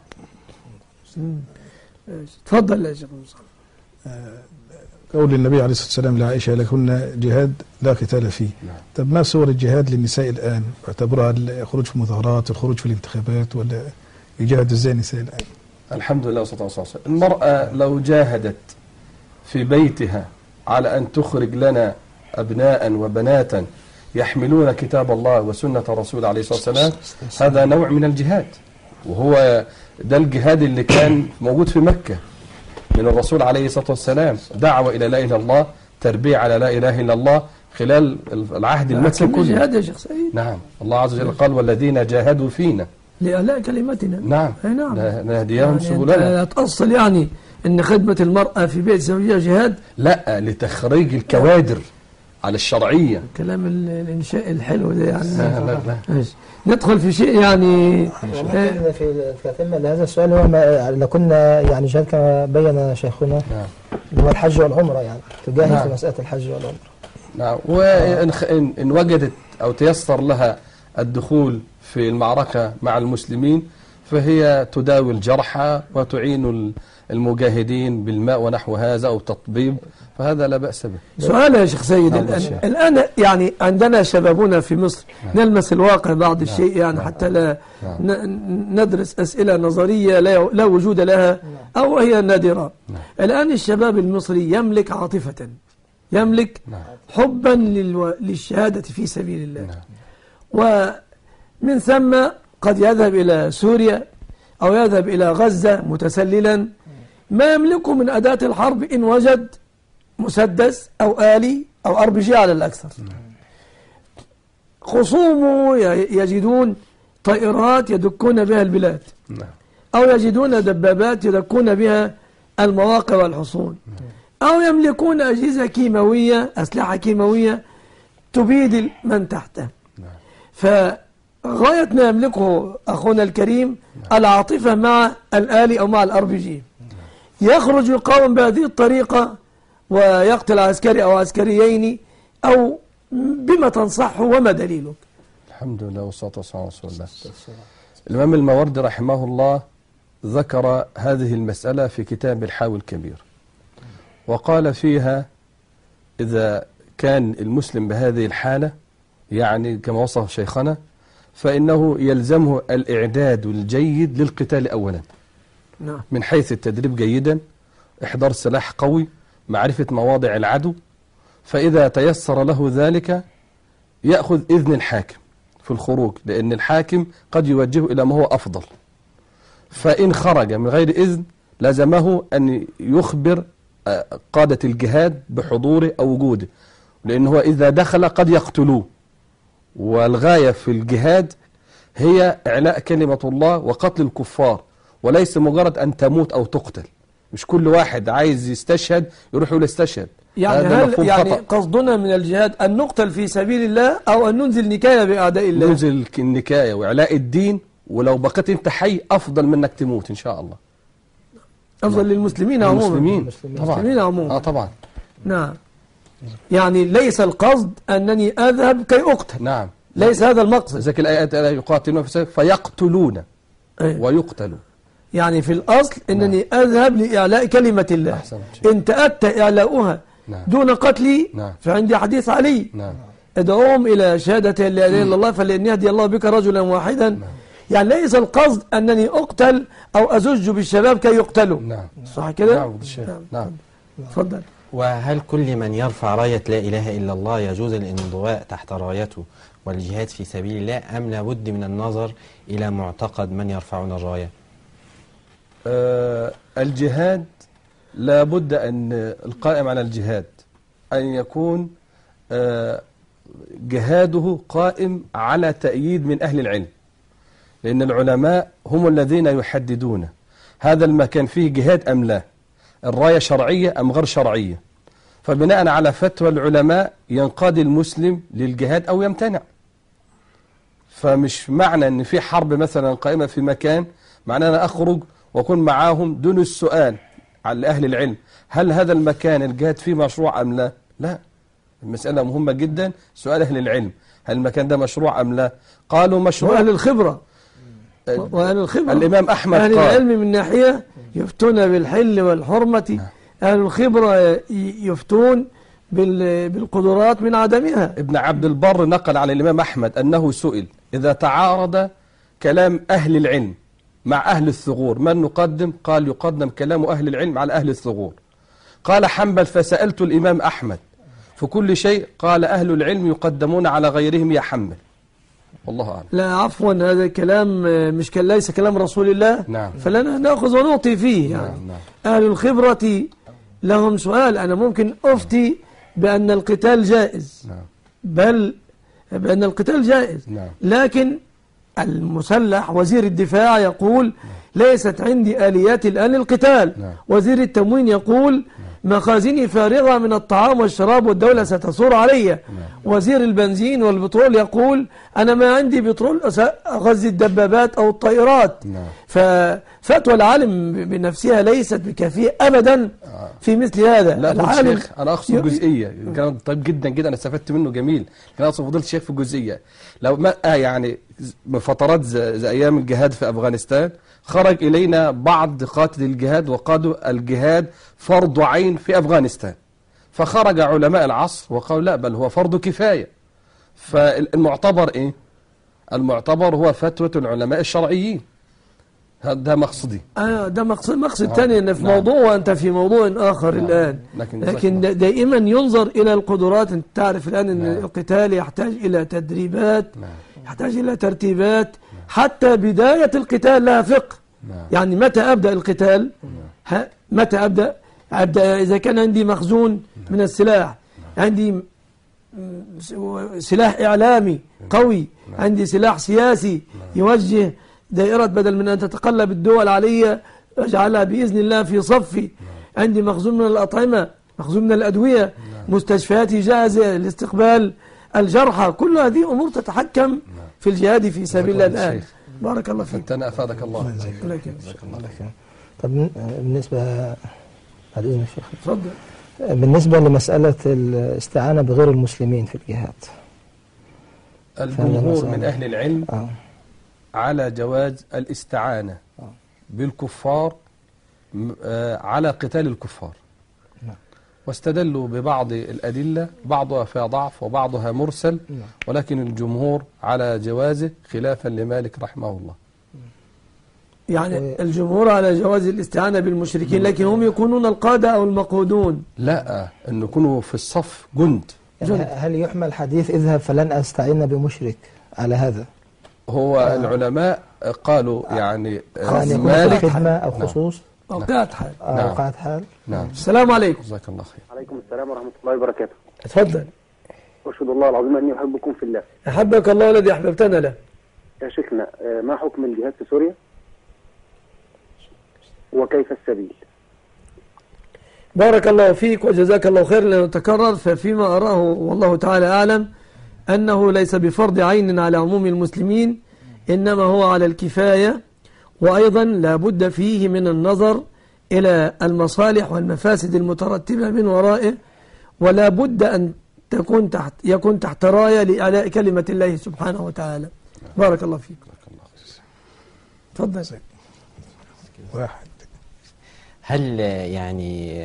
تفضل يا شيخ مصطفى. قول النبي عليه الصلاة والسلام لعائشة لكن جهاد لا قتال فيه. طب ما صور الجهاد للنساء الآن؟ اعتبرها الخروج في المظاهرات، الخروج في الانتخابات، ولا يجاهد ازاي النساء الآن؟ الحمد لله والصلاة والسلام. المرأة لو جاهدت في بيتها على أن تخرج لنا أبناء وبناتا يحملون كتاب الله وسنة الرسول عليه الصلاة والسلام، هذا نوع من الجهاد، وهو ده الجهاد اللي كان موجود في مكة من الرسول عليه الصلاة والسلام، دعوة إلى لا إله إلا الله، تربية على لا إله إلا الله خلال العهد المكي كله. جهاد يا شيخ سيد. نعم، الله عز وجل قال والذين جاهدوا فينا لإعلاء كلمتنا. نعم، نعم، نهديهم سبلنا. لا تأصل يعني أن خدمة المرأة في بيت زوجها جهاد، لا، لتخريج الكوادر على الشرعية. كلام الإنشاء الحلو ده يعني. لا. ندخل في شيء يعني في تتمة لهذا السؤال، هو لو كنا يعني جهاد كما بين شيخنا اللي هو الحج والعمرة، يعني تجاهد في مسألة الحج والعمرة. نعم، وإن وجدت أو تيسر لها الدخول في المعركة مع المسلمين فهي تداوي الجرحى وتعين المجاهدين بالماء ونحو هذا أو تطبيب، فهذا لا بأس به. سؤال يا شيخ سيد، الآن يعني عندنا شبابنا في مصر نلمس الواقع بعض الشيء يعني حتى لا ندرس أسئلة نظرية لا وجود لها أو هي نادرة. الآن الشباب المصري يملك عاطفة، يملك حبا للشهادة في سبيل الله، ومن ثم قد يذهب إلى سوريا أو يذهب إلى غزة متسللا، ما يملكه من أداة الحرب إن وجد مسدس أو آلي أو RPG على الأكثر. خصومه يجدون طائرات يدكون بها البلاد، أو يجدون دبابات يدكون بها المواقع والحصون، أو يملكون أجهزة كيماوية، أسلحة كيماوية تبيد من تحته. فغاية ما يملكه أخونا الكريم العاطفة مع الآلي أو مع الRPG، يخرج يقاوم بهذه الطريقة ويقتل عسكري أو عسكريين، أو بما تنصحه وما دليلك؟ الحمد لله والصلاة والسلام على رسول الله. الإمام الماوردي رحمه الله ذكر هذه المسألة في كتاب الحاوي الكبير، وقال فيها إذا كان المسلم بهذه الحالة يعني كما وصف شيخنا، فإنه يلزمه الإعداد الجيد للقتال أولا، من حيث التدريب جيدا، إحضار سلاح قوي، معرفة مواضع العدو، فإذا تيسر له ذلك يأخذ إذن الحاكم في الخروج، لأن الحاكم قد يوجهه إلى ما هو أفضل، فإن خرج من غير إذن لزمه أن يخبر قادة الجهاد بحضوره أو وجوده، لأنه إذا دخل قد يقتلوه، والغاية في الجهاد هي إعلاء كلمة الله وقتل الكفار، وليس مجرد أن تموت أو تقتل. مش كل واحد عايز يستشهد يروح يقول استشهد. يعني هل يعني قصدنا من الجهاد أن نقتل في سبيل الله أو أن ننزل نكاية بأعداء الله؟ ننزل النكاية وإعلاء الدين، ولو بقيت أنت حي أفضل منك تموت إن شاء الله. أفضل للمسلمين عموما. المسلمين عموما. طبعا. نعم. يعني ليس القصد أنني أذهب كي أقتل. نعم. ليس هذا المقصد. ذاك الآيات يقاتلون فيقتلون ويقتلوا. يعني في الأصل أنني أذهب لإعلاء كلمة الله. إن تأتى إعلاؤها دون قتلي فعندي حديث علي. ادعوهم إلى شهادة لا إله إلا الله فلأن يهدي الله بك رجلا واحدا. يعني ليس القصد أنني أقتل أو أزج بالشباب كي يقتلوا. صح كده؟ نعم. تفضل. وهل كل من يرفع راية لا إله إلا الله يجوز الانضواء تحت رايته والجهاد في سبيل الله، أم لابد من النظر إلى معتقد من يرفعون الراية؟ الجهاد لابد أن القائم على الجهاد أن يكون جهاده قائم على تأييد من أهل العلم، لأن العلماء هم الذين يحددون هذا المكان فيه جهاد أم لا، الراية شرعية أم غير شرعية، فبناء على فتوى العلماء ينقاد المسلم للجهاد أو يمتنع. فمش معنى أن في حرب مثلا قائمة في مكان معنى أنا أخرج وأكون معاهم دون السؤال على أهل العلم هل هذا المكان الجهاد فيه مشروع أم لا. لا، المسألة مهمة جدا، سؤال أهل العلم هل المكان ده مشروع أم لا. قالوا مشروع. وأهل الخبرة الإمام أحمد أهل العلم من ناحية يفتون بالحل والحرمة، أهل الخبرة يفتون بالقدرات من عدمها. ابن عبد البر نقل على الإمام أحمد أنه سئل إذا تعارض كلام أهل العلم مع أهل الثغور من نقدم؟ قال يقدم كلام أهل العلم على أهل الثغور. قال حنبل فسألت الإمام أحمد في كل شيء قال أهل العلم يقدمون على غيرهم يا حنبل. والله أعلم. لا عفوا، هذا كلام مش ليس كلام رسول الله. نعم. فلنا نأخذ ونعطي فيه يعني. نعم. أهل الخبرة لهم سؤال. أنا ممكن أفتي بأن القتال جائز. نعم. بل بأن القتال جائز. نعم. لكن المسلح وزير الدفاع يقول ليست عندي آليات الآن للقتال. نعم. وزير التموين يقول مخازني فارغة من الطعام والشراب والدولة ستثور علي. نعم. وزير البنزين والبترول يقول أنا ما عندي بترول أغذي الدبابات أو الطائرات. نعم. ففتوى العالم بنفسها ليست بكافية أبدا في مثل هذا. لا العالم شيخ أنا أقصد جزئية، كلام طيب جدا جدا، أنا استفدت منه جميل. كان أقصد فضيلة الشيخ في جزئية، لو ما يعني بفترات زي أيام الجهاد في أفغانستان خرج إلينا بعض قاتل الجهاد وقادوا الجهاد فرض عين في أفغانستان، فخرج علماء العصر وقالوا لا بل هو فرض كفاية. فالمعتبر إيه؟ المعتبر هو فتوى العلماء الشرعيين. هذا مقصدي. ده مقصد ثاني أن في موضوع وأنت في موضوع آخر الآن. لكن دائما ينظر إلى القدرات. أنت تعرف الآن أن القتال يحتاج إلى تدريبات، يحتاج إلى ترتيبات، حتى بداية القتال لها فقه. يعني متى أبدأ القتال؟ متى أبدأ إذا كان عندي مخزون من السلاح، عندي سلاح إعلامي قوي، عندي سلاح سياسي يوجه دائرة بدل من أن تتقلب الدول علي أجعلها بإذن الله في صفي، عندي مخزون من الأطعمة، مخزون من الأدوية، مستشفياتي جاهزة لاستقبال الجرحى. كل هذه أمور تتحكم في الجهاد في سبيل الله الآن. بارك الله فيك. أنت أفادك الله. طب بالنسبة بعد إذن الشيخ، تفضل. بالنسبة لمسألة الاستعانة بغير المسلمين في الجهاد، الجمهور من أهل العلم على جواز الاستعانة بالكفار على قتال الكفار، واستدلوا ببعض الأدلة بعضها فيها ضعف وبعضها مرسل، ولكن الجمهور على جوازه خلافا لمالك رحمه الله. يعني الجمهور على جواز الاستعانة بالمشركين، لكن هم يكونون القادة أو المقودون. لا، أن يكونوا في الصف جند. هل يحمل حديث اذهب فلن أستعين بمشرك على هذا؟ هو العلماء قالوا يعني مالك خدمة أو خصوص أوقات حال. أوقات حال. نعم. السلام عليكم. جزاك الله خير. عليكم السلام ورحمة الله وبركاته. اتفضل. أشهد الله العظيم أني أحبكم في الله. أحبك الله الذي أحببتنا له. يا شيخنا، ما حكم الجهاد في سوريا وكيف السبيل؟ بارك الله فيك وجزاك الله خير. لأنه تكرر، ففيما أراه والله تعالى أعلم أنه ليس بفرض عين على عموم المسلمين، إنما هو على الكفاية، وأيضا لا بد فيه من النظر إلى المصالح والمفاسد المترتبة من ورائه، ولا بد أن يكون تحت راية لإعلاء كلمة الله سبحانه وتعالى. بارك الله فيك. تفضل. واحد، هل يعني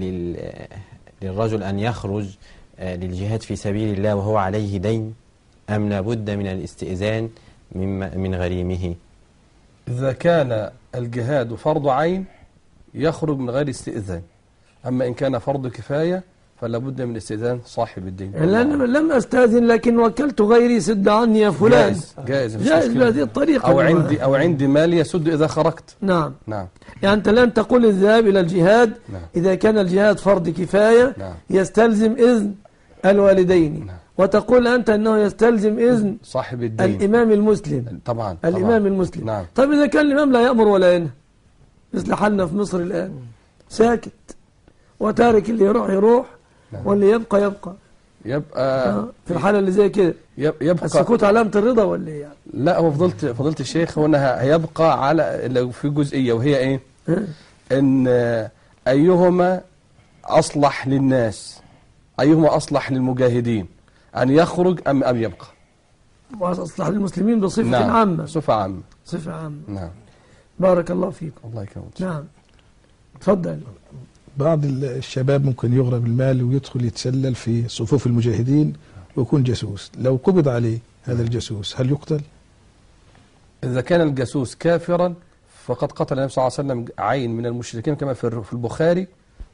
للرجل أن يخرج للجهاد في سبيل الله وهو عليه دين، أم لابد من الاستئذان من غريمه؟ إذا كان الجهاد فرض عين يخرج من غير استئذان، أما إن كان فرض كفاية فلا بد من استئذان صاحب الدين. لم أستأذن لكن وكلت غيري سد عني يا فلان. جائز بهذه الطريقة. أو عندي مال يسد إذا خرجت. نعم. يعني أنت لن تقول الذهاب إلى الجهاد إذا كان الجهاد فرض كفاية يستلزم إذن الوالدين، وتقول أنت أنه يستلزم إذن صاحب الدين الإمام المسلم. طبعا الإمام المسلم. طيب إذا كان الإمام لا يأمر ولا ينهى، مثل حالنا في مصر الآن، ساكت وتارك، اللي يروح واللي يبقى في الحالة اللي زي كده يبقى السكوت علامة الرضا ولا يعني؟ لا، هو فضلت الشيخ هنا هيبقى على لو في جزئية، وهي ايه؟ ان ايهما اصلح للناس، ايهما اصلح للمجاهدين، ان يخرج ام يبقى؟ واصلح للمسلمين بصفة عامة. صفة عامة. نعم. بارك الله فيكم. الله يكرمك. نعم. تفضل. بعض الشباب ممكن يغرب المال ويدخل يتسلل في صفوف المجاهدين ويكون جاسوس، لو قبض عليه هذا الجاسوس هل يقتل؟ إذا كان الجاسوس كافرا فقد قتل النبي صلى الله عليه وسلم عين من المشركين كما في البخاري،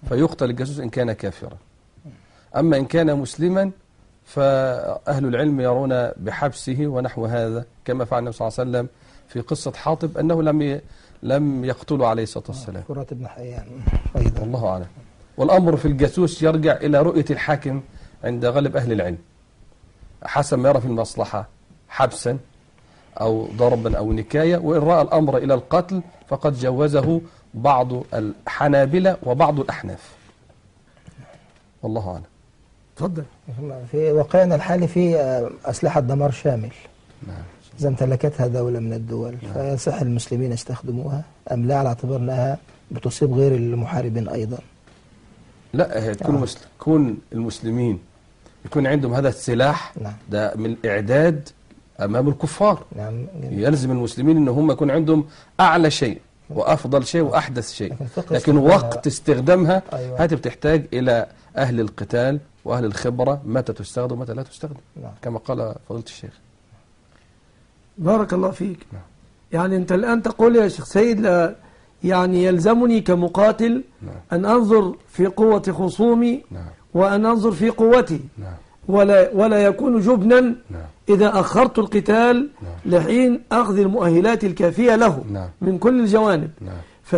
فيقتل الجاسوس إن كان كافرا. أما إن كان مسلما فأهل العلم يرون بحبسه ونحو هذا، كما فعل النبي صلى الله عليه وسلم في قصة حاطب أنه لم يقتله عليه الصلاة والسلام. كرة ابن حيان. والله أعلم. والأمر في الجاسوس يرجع إلى رؤية الحاكم عند غالب أهل العلم حسب ما يرى في المصلحة، حبسا أو ضربا أو نكاية. وإن رأى الأمر إلى القتل فقد جوزه بعض الحنابلة وبعض الأحناف. والله أعلم. تفضل. في واقعنا الحالي في أسلحة دمار شامل. نعم. إذا امتلكتها دولة من الدول فيصح المسلمين يستخدموها أم لا، على اعتبار أنها بتصيب غير المحاربين أيضا؟ لا، تكون المسلمين يكون عندهم هذا السلاح. نعم. ده من الإعداد أمام الكفار. نعم. يلزم المسلمين أن هم يكون عندهم أعلى شيء وأفضل شيء وأحدث شيء، لكن وقت استخدامها هذه بتحتاج إلى أهل القتال وأهل الخبرة، متى تستخدم ومتى لا تستخدم. نعم. كما قال فضيلة الشيخ. بارك الله فيك. نعم. يعني أنت الآن تقول يا شيخ سيد لا يعني يلزمني كمقاتل نعم. أن أنظر في قوة خصومي. نعم. وأن أنظر في قوتي. نعم. ولا يكون جبنا. نعم. إذا أخرت القتال نعم. لحين أخذ المؤهلات الكافية له. نعم. من كل الجوانب. نعم.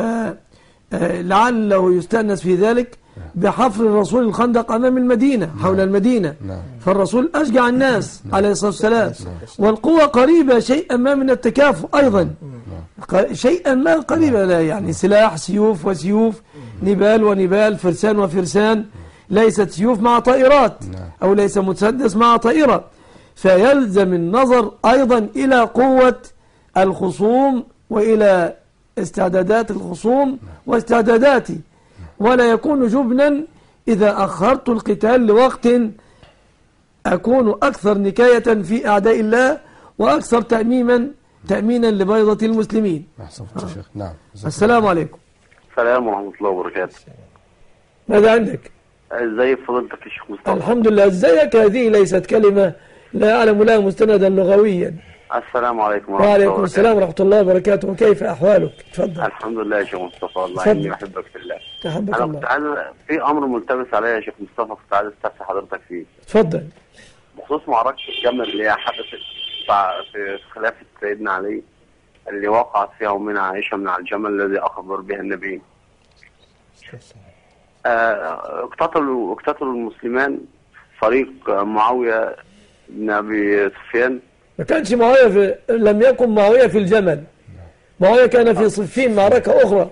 فلعله يستأنس في ذلك بحفر الرسول الخندق أمام المدينة. نعم. حول المدينة. نعم. فالرسول أشجع الناس. نعم. عليه الصلاة والسلام. نعم. والقوة قريبة شيئا ما من التكافؤ أيضا. نعم. شيئا ما قريبة. لا يعني سلاح، سيوف وسيوف، نبال ونبال، فرسان وفرسان، ليست سيوف مع طائرات. نعم. أو ليس مسدس مع طائرة. فيلزم النظر أيضا إلى قوة الخصوم وإلى استعدادات الخصوم واستعداداتي، ولا يكون جبنا إذا أخرت القتال لوقت أكون أكثر نكاية في أعداء الله وأكثر تأمينا لبيضة المسلمين. نعم. السلام عليكم. السلام ورحمة الله وبركاته. ماذا عندك؟ ازاي فضيلتك يا شيخ مصطفى؟ الحمد لله. ازيك هذه ليست كلمة لا أعلم لها مستندا لغويا. السلام عليكم ورحمة الله وبركاته. وعليكم السلام ورحمة الله وبركاته. وكيف أحوالك؟ تفضل. الحمد لله يا شيخ مصطفى، والله إني بحبك في الله. أحبك أنا الله. كنت عايز في أمر ملتبس عليا يا شيخ مصطفى، كنت عايز أستفسر حضرتك فيه. تفضل. بخصوص معركة الجمل اللي هي حدثت في خلافة سيدنا علي، اللي وقعت فيها أمنا عائشة من على الجمل الذي أخبر بها النبي. اقتتلوا المسلمان فريق معاوية بن أبي سفيان. ما كانش معاوية لم يكن معاوية في الجمل. معاوية كان في صفين، معركة أخرى.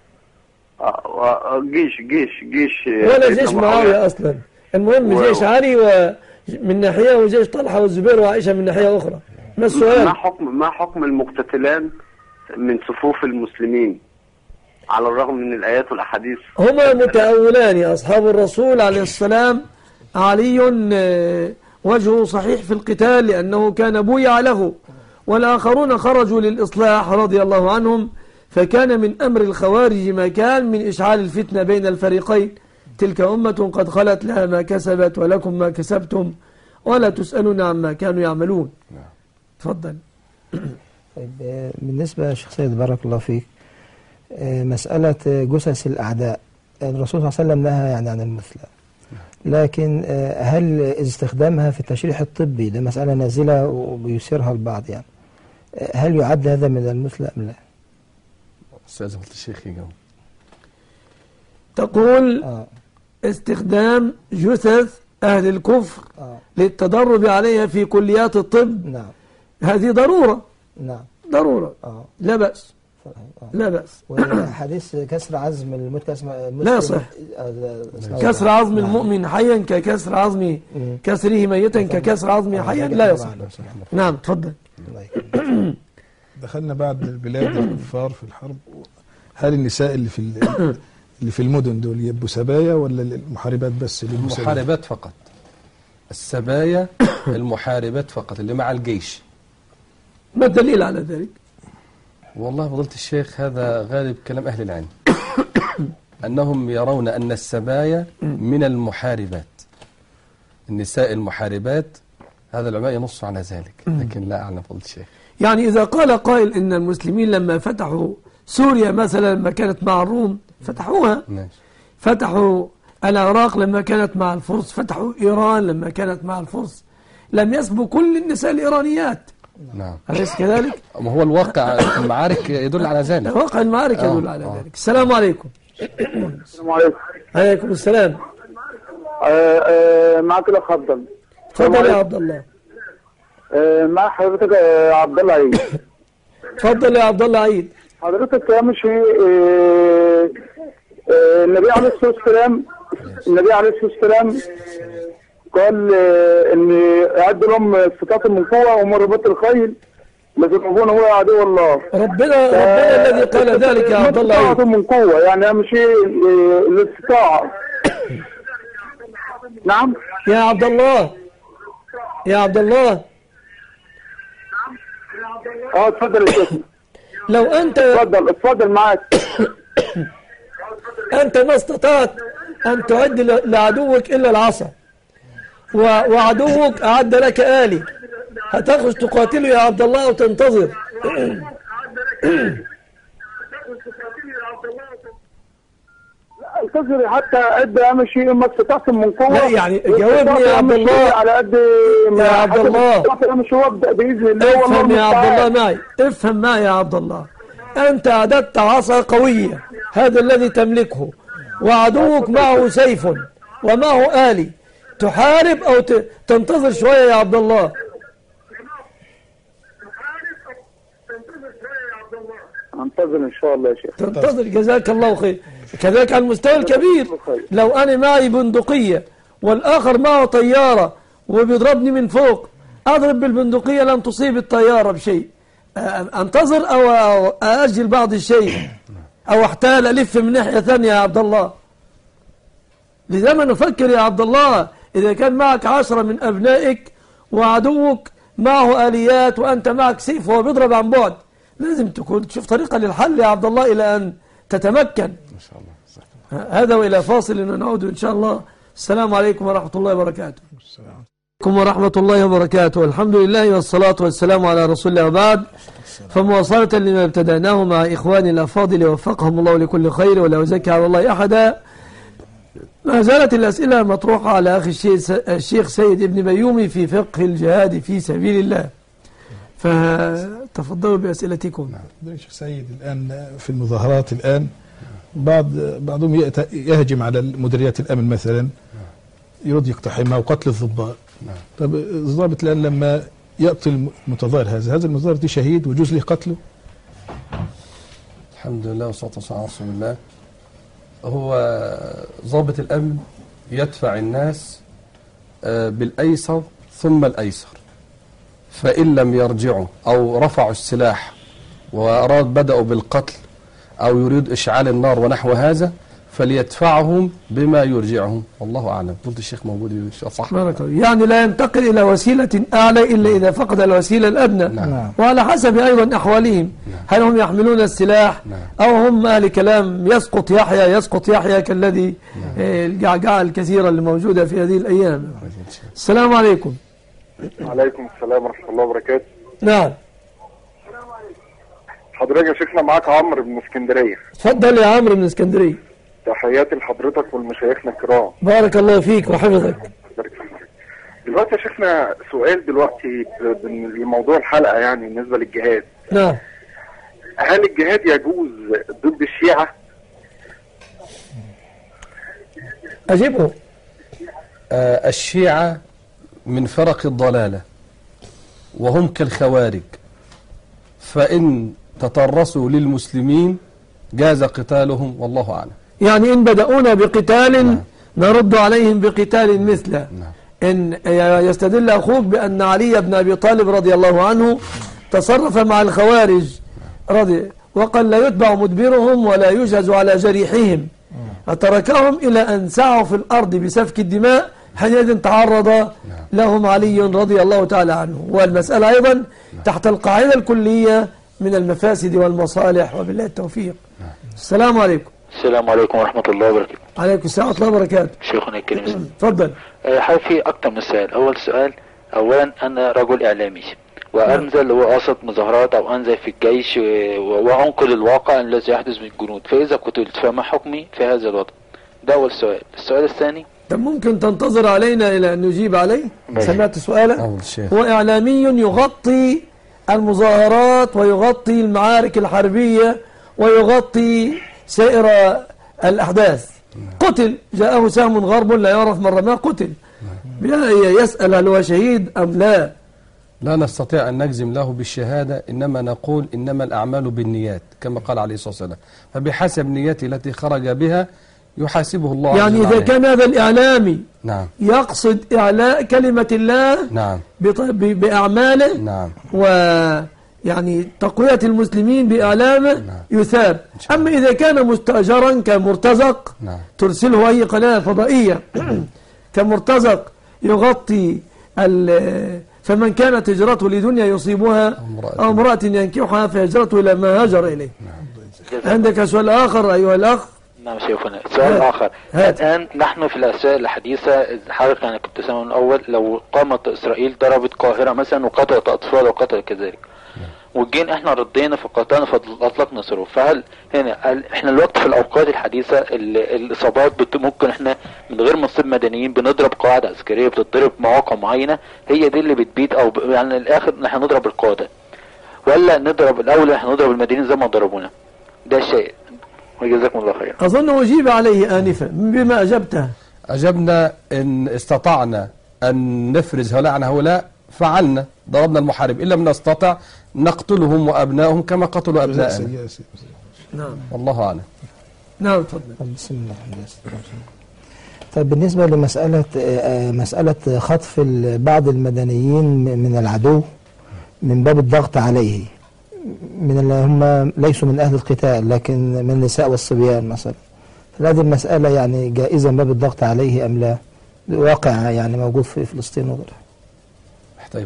جيش ولا جيش معاوية أصلا. المهم جيش علي من ناحية وجيش طلحة والزبير وعائشة من ناحية أخرى. ما السؤال؟ ما حكم المقتتلان من صفوف المسلمين على الرغم من الآيات والأحاديث؟ هما متأولان أصحاب الرسول عليه السلام. علي وجهه صحيح في القتال لأنه كان بويع له، والآخرون خرجوا للإصلاح رضي الله عنهم. فكان من أمر الخوارج ما كان من إشعال الفتنة بين الفريقين. تلك أمة قد خلت لها ما كسبت ولكم ما كسبتم ولا تسألون عما كانوا يعملون. تفضل. طيب بالنسبة يا شيخ سيد بارك الله فيك، مسألة جثث الأعداء الرسول صلى الله عليه وسلم نهى يعني عن المثلى، لكن هل استخدامها في التشريح الطبي ده مسألة نازلة وبيثيرها البعض، يعني هل يعد هذا من المثلى أم لا؟ أستاذ الشيخ يجاوب. تقول استخدام جثث أهل الكفر للتدرب عليها في كليات الطب. نعم. هذه ضرورة. نعم. ضرورة. لا بأس. لا بأس. وحديث كسر عظم الموت لا صح. كسر عظم المؤمن حيا ككسر عظم كسره ميتا ككسر عظمه حيا لا يصح. نعم تفضل. دخلنا بعد البلاد الكفار في الحرب، هل النساء اللي في المدن دول يبقوا سبايا ولا المحاربات بس؟ المحاربات فقط. السبايا المحاربات فقط اللي مع الجيش. ما الدليل على ذلك؟ والله فضيلة الشيخ هذا غالب كلام أهل العلم أنهم يرون أن السبايا من المحاربات، النساء المحاربات. هذا العلماء ينص على ذلك، لكن لا أعلم فضيلة الشيخ. يعني إذا قال قائل إن المسلمين لما فتحوا سوريا مثلا لما كانت مع الروم فتحوها، فتحوا العراق لما كانت مع الفرس، فتحوا إيران لما كانت مع الفرس، لم يسبوا كل النساء الإيرانيات. نعم، أليس كذلك؟ ما هو الواقع المعارك يدل على ذلك. واقع المعارك يدل على ذلك. السلام عليكم. السلام عليكم. عليكم السلام. معك الأخ عبد الله. تفضل يا عبد الله. مع حضرتك عبد الله عيد. تفضل يا عبد الله عيد. حضرتك يا مشي النبي عليه الصلاة والسلام قال ان اعد لهم استطاعة من قوة ومربط الخيل لتضربون هو عدو الله. ربنا الذي قال ذلك يا عبد الله عيد. من قوة يعني اهم شيء الاستطاعة. نعم يا عبد الله. اتفضل يا شيخ. لو انت اتفضل معاك. انت ما استطعت ان تعد لعدوك الا العصا، وعدوك اعد لك آلي، هتخرج تقاتله يا عبد الله وتنتظر؟ انتظر حتى قد اهم شيء ما استطعت من قوه. لا يعني جاوبني يا عبد الله. على قد ما يا عبد الله مش هو ابدا باذن الله. افهم يا عبد الله معي، افهم معي يا عبد الله. انت اعددت عصا قويه، هذا الذي تملكه، وعدوك معه سيف ومعه آلي، تحارب او تنتظر شويه يا عبد الله؟ انتظر ان شاء الله يا شيخ. تنتظر، جزاك الله خير. كذلك على المستوى الكبير، لو انا معي بندقيه والاخر معه طياره وبيضربني من فوق، اضرب بالبندقيه لن تصيب الطياره بشيء، انتظر او ااجل بعض الشيء، او احتال الف من ناحيه ثانيه يا عبد الله؟ لذا نفكر يا عبد الله، اذا كان معك 10 من ابنائك وعدوك معه آليات وانت معك سيف وهو بيضرب عن بعد، لازم تكون تشوف طريقة للحل يا عبد الله إلى أن تتمكن. ما شاء الله. هذا وإلى فاصل ونعود إن شاء الله. السلام عليكم ورحمة الله وبركاته. السلام عليكم ورحمة الله وبركاته. الحمد لله والصلاة والسلام على رسول الله وبعد. فمواصلة لما ابتدأناه مع إخواني الأفاضل وفقهم الله لكل خير ولا يزكي على الله أحدا، ما زالت الأسئلة مطروحة على أخي الشيخ سيد ابن بيومي في فقه الجهاد في سبيل الله، فتفضلوا بأسئلتكم. نعم. الشيخ سيد، الآن في المظاهرات الآن بعضهم يهجم على مديريات الأمن مثلا، يريد يقتحمها وقتل الضباط. طب الضابط الآن لما يقتل المتظاهر هذا المتظاهر دي شهيد ويجوز له قتله؟ الحمد لله والصلاة والسلام على رسول الله. هو ضابط الأمن يدفع الناس بالأيسر ثم الأيسر، فإن لم يرجعوا أو رفعوا السلاح بدأوا بالقتل أو يريد إشعال النار ونحو هذا، فليدفعهم بما يرجعهم، والله أعلم. قلت الشيخ موجود صح؟ يعني لا ينتقل إلى وسيلة أعلى إلا إذا فقد الوسيلة الأدنى. نعم. وعلى حسب أيضا أحوالهم، هل هم يحملون السلاح أو هم أهل كلام يسقط يحيى كالذي الجعجعة الكثيرة اللي موجودة في هذه الأيام. السلام عليكم. وعليكم السلام ورحمة الله وبركاته. نعم. حضرتك يا شيخنا معاك عمرو من اسكندرية. اتفضل يا عمرو من اسكندرية. تحياتي لحضرتك والمشايخنا الكرام. بارك الله فيك وحفظك. دلوقتي يا شيخنا سؤال دلوقتي لموضوع الحلقة، يعني بالنسبة للجهاد. نعم. هل الجهاد يجوز ضد الشيعة؟ أجيبه. الشيعة من فرق الضلالة وهم كالخوارج، فإن تطرسوا للمسلمين جاز قتالهم، والله أعلم. يعني إن بدأونا بقتال نرد عليهم بقتال مثله. إن يستدل أخوك بأن علي بن أبي طالب رضي الله عنه تصرف مع الخوارج وقال لا يتبع مدبرهم ولا يجهز على جريحهم، فتركهم إلى أن سعوا في الأرض بسفك الدماء، حينئذ تعرض لهم علي رضي الله تعالى عنه. والمسألة أيضا تحت القاعدة الكلية من المفاسد والمصالح، وبالله التوفيق. السلام عليكم. السلام عليكم ورحمة الله وبركاته. عليكم السلام ورحمة الله وبركاته. شيخنا الكريم. تفضل. في أكثر من سؤال. أول سؤال، أولا أنا رجل إعلامي وأنزل وأوسط مظاهرات أو أنزل في الجيش وأنقل الواقع الذي يحدث بالجنود، فإذا قتلت فما حكمي في هذا الوضع؟ ده أول سؤال. السؤال الثاني، طب ممكن تنتظر علينا إلى أن نجيب عليه؟ سمعت سؤاله؟ هو إعلامي يغطي المظاهرات ويغطي المعارك الحربية ويغطي سائر الأحداث. قتل، جاءه سهم غرب لا يعرف من رماه، قتل. يسأل هل هو شهيد أم لا؟ لا نستطيع أن نجزم له بالشهادة، إنما نقول إنما الأعمال بالنيات كما قال عليه الصلاة والسلام، فبحسب نيته التي خرج بها يحاسبه الله. يعني إذا كان هذا الإعلامي نعم يقصد إعلاء كلمة الله نعم بأعماله نعم ويعني تقوية المسلمين بإعلامه يثاب. أما إذا كان مستأجرا كمرتزق ترسله أي قناة فضائية كمرتزق يغطي فمن كانت هجرته لدنيا يصيبها أو امرأة ينكحها فهجرته إلى ما هاجر إليه. عندك سؤال آخر أيها الأخ؟ نعم شيخنا. سؤال آخر، الآن نحن في الأسئلة الحديثة حضرتك أنا كنت سامع من الأول لو قامت إسرائيل ضربت القاهرة مثلا وقتلت أطفال وقتلت كذلك وجين احنا ردينا فقطعنا فأطلقنا صاروخ، فهل هنا احنا الوقت في الأوقات الحديثة الإصابات ممكن احنا من غير ما نصيب مدنيين بنضرب قواعد عسكرية بتضرب مواقع معينة هي دي اللي بتبيد أو يعني الآخر احنا نضرب القادة، ولا نضرب الأول احنا نضرب المدنيين زي ما ضربونا؟ ده شيء. وجزاكم الله خير. أظن أجيب عليه آنفا بما أجبته. أجبنا إن استطعنا أن نفرز هؤلاء عن هؤلاء فعلنا، ضربنا المحارب، إن لم نستطع نقتلهم وأبنائهم كما قتلوا أبنائنا. نعم والله أعلم. نعم تفضل. بسم الله الرحمن الرحيم. طيب بالنسبة لمسألة خطف بعض المدنيين من العدو من باب الضغط عليه، من اللي هم ليسوا من أهل القتال لكن من النساء والصبيان مثلا، هذه المسألة يعني جائزة من باب الضغط عليه أم لا؟ واقع يعني موجود في فلسطين وغيرها. محتاج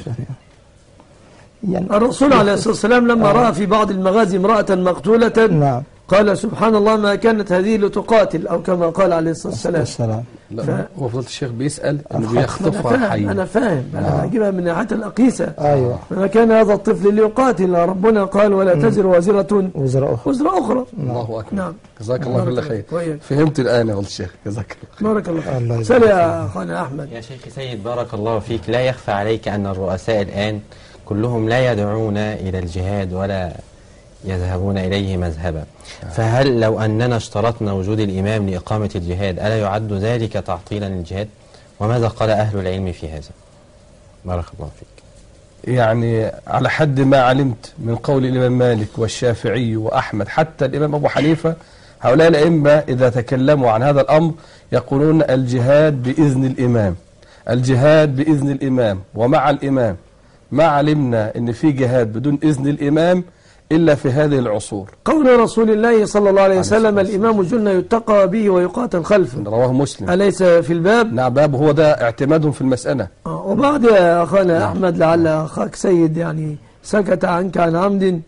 يعني الرسول عليه الصلاة والسلام لما رأى في بعض المغازي امرأة مقتولة نعم قال سبحان الله ما كانت هذه لتقاتل، أو كما قال عليه الصلاة والسلام. لا وفضلت الشيخ بيسأل انه بيخطفها حي. أنا فاهم أنا أجيبها من ناحية الأقيسة. أيوة. ما كان هذا الطفل ليقاتل، ربنا قال ولا تزر وازرة وزر أخرى. الله أكبر. نعم. جزاك الله كل خير. فهمت الآن يا ولد الشيخ، جزاك الله. بارك الله. سأل يا أخونا أحمد. يا شيخ سيد بارك الله فيك، لا يخفى عليك أن الرؤساء الآن كلهم لا يدعون إلى الجهاد ولا يذهبون إليه مذهبا، فهل لو أننا اشترطنا وجود الإمام لإقامة الجهاد ألا يعد ذلك تعطيلا للجهاد؟ وماذا قال أهل العلم في هذا؟ بارك الله فيك. يعني على حد ما علمت من قول الإمام مالك والشافعي وأحمد حتى الإمام أبو حنيفة، هؤلاء الأئمة إذا تكلموا عن هذا الأمر يقولون الجهاد بإذن الإمام، الجهاد بإذن الإمام ومع الإمام. ما علمنا أن في جهاد بدون إذن الإمام إلا في هذه العصور. قول رسول الله صلى الله عليه وسلم الإمام جنة يتقى به ويقاتل خلفه، رواه مسلم. أليس في الباب؟ نعم باب، هو ده اعتمادهم في المسألة. وبعد يا أخانا أحمد لعل أخاك سيد يعني سكت عنك عن عمد،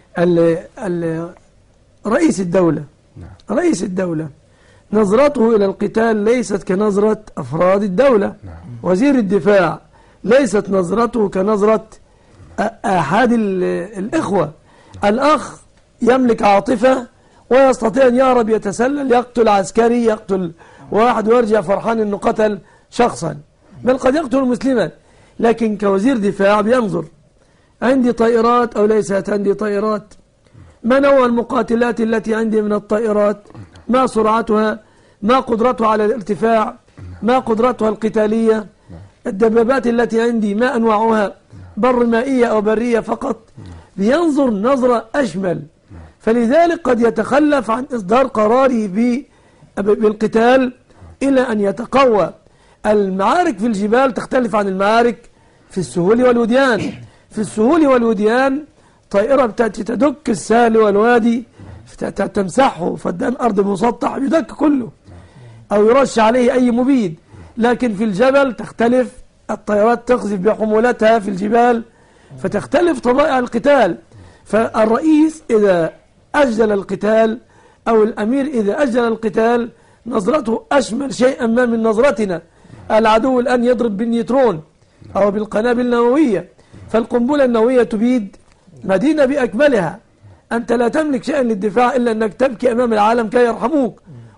رئيس الدولة رئيس الدولة نظرته إلى القتال ليست كنظرة أفراد الدولة. وزير الدفاع ليست نظرته كنظرة أحد الإخوة. الأخ يملك عاطفة ويستطيع أن يهرب يتسلل يقتل عسكري، يقتل واحد ويرجع فرحان أنه قتل شخصا، بل قد يقتل مسلما. لكن كوزير دفاع بينظر عندي طائرات أو ليست عندي طائرات، ما نوع المقاتلات التي عندي من الطائرات، ما سرعتها، ما قدرتها على الارتفاع، ما قدرتها القتالية، الدبابات التي عندي ما أنواعها، بر مائية أو برية فقط. بينظر نظرة أشمل، فلذلك قد يتخلف عن إصدار قراره بالقتال إلى أن يتقوى. المعارك في الجبال تختلف عن المعارك في السهول والوديان. في السهول والوديان طائرة تدك السهل والوادي تمسحه، فدان أرض مسطح يدك كله أو يرش عليه أي مبيد. لكن في الجبل تختلف، الطائرات تقذف بحمولتها في الجبال، فتختلف طبائع القتال. فالرئيس إذا أجل القتال أو الأمير إذا أجل القتال نظرته أشمل شيئا ما من نظرتنا. العدو الآن يضرب بالنيوترون أو بالقنابل النووية، فالقنبلة النووية تبيد مدينة بأكملها. أنت لا تملك شيئا للدفاع إلا أنك تبكي أمام العالم كي يرحموك،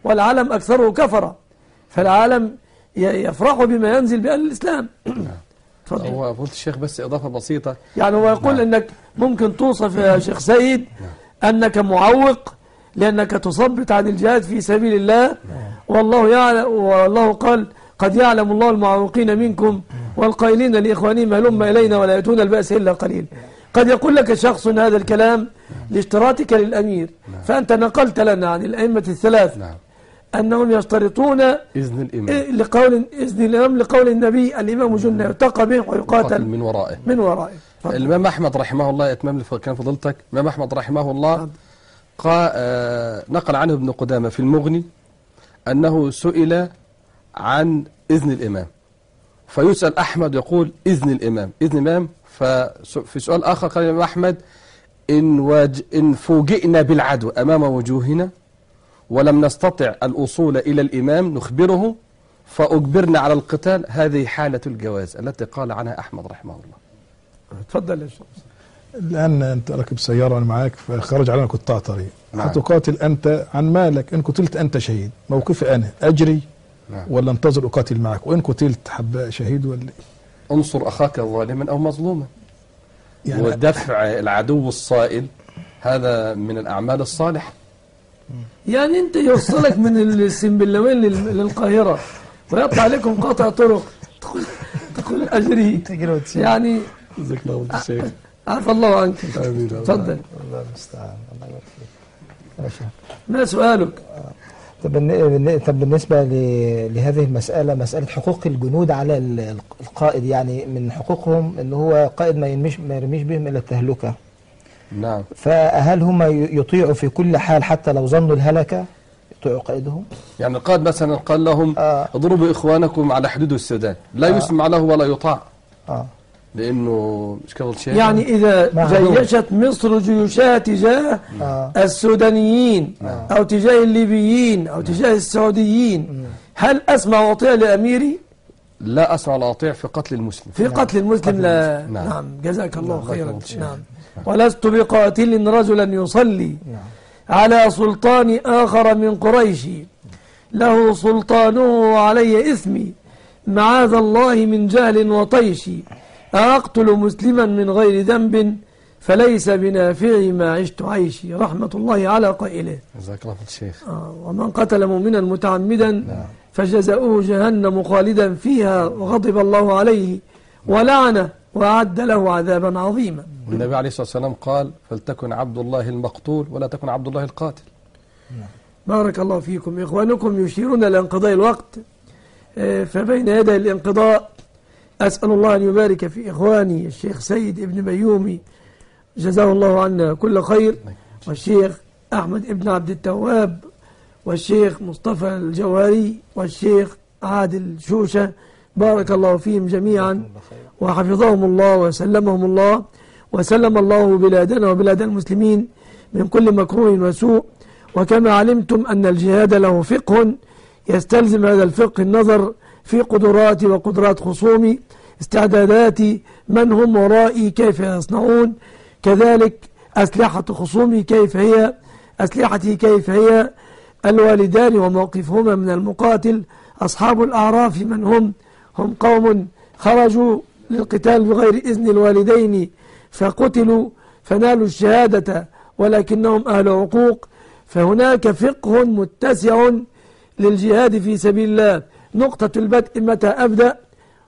والعالم أكثره كفرة، فالعالم يفرح بما ينزل بأهل الإسلام. هو قلت الشيخ بس إضافة بسيطة، يعني هو يقول أنك ممكن توصف يا شيخ سيد أنك معوق لأنك تصبت عن الجهاد في سبيل الله، والله يعلم، والله قال قد يعلم الله المعوقين منكم والقائلين لإخوانهم هلم إلينا ولا يأتون البأس إلا قليل. قد يقول لك شخص هذا الكلام لاشتراطك للأمير، فأنت نقلت لنا عن الأئمة الثلاث أنهم يشترطون إذن الإمام إذن الإمام لقول النبي الإمام جنة يتقى به ويقاتل من ورائه. الإمام أحمد رحمه الله، إتمام كان فضلتك، الإمام أحمد رحمه الله نقل عنه ابن قدامة في المغني أنه سئل عن إذن الإمام، فيسأل أحمد يقول إذن الإمام إذن الإمام، ففي سؤال آخر قال الإمام أحمد إن فوجئنا بالعدو أمام وجوهنا ولم نستطع الأصول إلى الإمام نخبره فأجبرنا على القتال، هذه حالة الجواز التي قال عنها أحمد رحمه الله. تفضل يا شيخ. الآن أنت راكب سيارة وأنا معاك فخرج علينا قطاع طريق، هتقاتل أنت عن مالك، إن قتلت أنت شهيد، موقفي أنا أجري ولا انتظر أقاتل معك، وإن قتلت حب شهيد ولا انصر أخاك ظالما أو مظلوما، يعني ودفع العدو الصائل هذا من الأعمال الصالحة. يعني أنت يوصلك من السنبلاوين للقاهرة ويطلع عليكم قاطع طرق تقول أجري، يعني عفى الله عنك. تفضل. الله المستعان. الله يبارك فيك. ما سؤالك؟ طب بالنسبة لهذه المسألة، مسألة حقوق الجنود على القائد، يعني من حقوقهم أن هو قائد ما يرميش بهم إلى التهلكة. نعم. فهل هم يطيعوا في كل حال حتى لو ظنوا الهلكة يطيعوا قائدهم؟ يعني القائد مثلا قال لهم اضربوا إخوانكم على حدود السودان، لا يسمع له ولا يطاع. لأنه مش كذا شيء. يعني إذا جيشت مصر جيوشها تجاه السودانيين أو تجاه الليبيين أو تجاه السعوديين، هل أسمع وأطيع لأميري؟ لا أسمع ولا أطيع في قتل المسلم. في قتل المسلم لا. نعم جزاك الله خيرا. نعم. ولست بقاتل رجلا يصلي على سلطان آخر من قريش له سلطانه علي إثمي معاذ الله من جهل وطيش، أقتل مسلما من غير ذنب فليس بنافع ما عشت عيشي. رحمة الله على قائله. جزاك الله الشيخ. ومن قتل مؤمنا متعمدا فجزاؤه جهنم خالدا فيها وغضب الله عليه ولعنه وأعد له عذابا عظيما. والنبي عليه الصلاة والسلام قال فلتكن عبد الله المقتول ولا تكن عبد الله القاتل. بارك الله فيكم. إخوانكم يشيرون لانقضاء الوقت، فبين يدي الانقضاء أسأل الله أن يبارك في إخواني الشيخ سيد ابن بيومي جزاه الله عنا كل خير، والشيخ أحمد ابن عبد التواب، والشيخ مصطفى الجواري، والشيخ عادل شوشة، بارك الله فيهم جميعا وحفظهم الله وسلمهم الله، وسلم الله بلادنا وبلاد المسلمين من كل مكروه وسوء. وكما علمتم أن الجهاد له فقه يستلزم هذا الفقه النظر في قدراتي وقدرات خصومي، استعدادات من هم ورائي كيف يصنعون، كذلك أسلحة خصومي كيف هي، أسلحتي كيف هي، الوالدان وموقفهما من المقاتل، أصحاب الأعراف من هم قوم خرجوا للقتال بغير إذن الوالدين فقتلوا فنالوا الشهادة ولكنهم أهل عقوق، فهناك فقه متسع للجهاد في سبيل الله. نقطة البدء متى أبدأ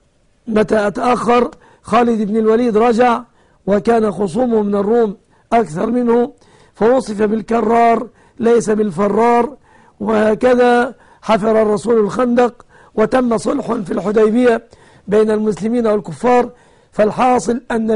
متى أتأخر. خالد بن الوليد رجع وكان خصومه من الروم أكثر منه فوصف بالكرار ليس بالفرار، وهكذا حفر الرسول الخندق وتم صلح في الحديبية بين المسلمين والكفار. فالحاصل أن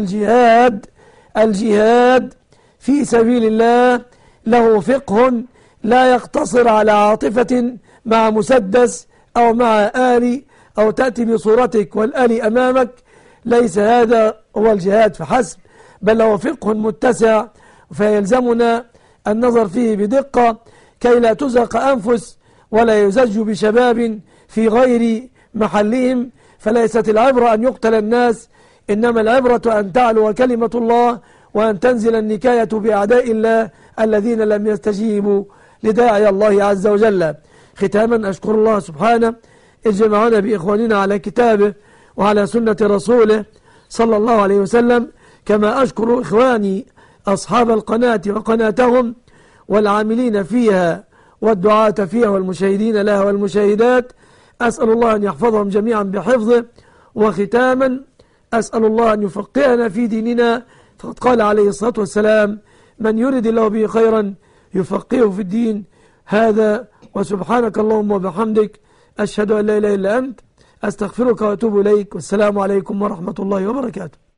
الجهاد في سبيل الله له فقه لا يقتصر على عاطفة مع مسدس أو مع آلي أو تأتي بصورتك والآلي أمامك، ليس هذا هو الجهاد فحسب، بل هو فقه متسع فيلزمنا النظر فيه بدقة كي لا تزق أنفس ولا يزج بشباب في غير محلهم. فليست العبرة أن يقتل الناس، إنما العبرة أن تعلو كلمة الله وأن تنزل النكاية بأعداء الله الذين لم يستجيبوا لداعي الله عز وجل. ختاما أشكر الله سبحانه إذ جمعنا بإخواننا على كتابه وعلى سنة رسوله صلى الله عليه وسلم، كما أشكر إخواني أصحاب القناة وقناتهم والعاملين فيها والدعاة فيها والمشاهدين لها والمشاهدات. أسأل الله أن يحفظهم جميعا بحفظه. وختاما أسأل الله أن يفقهنا في ديننا، فقد قال عليه الصلاة والسلام: من يرد الله به خيرا يفقهه في الدين. هذا وسبحانك اللهم وبحمدك أشهد أن لا إله إلا أنت أستغفرك وأتوب إليك، والسلام عليكم ورحمة الله وبركاته.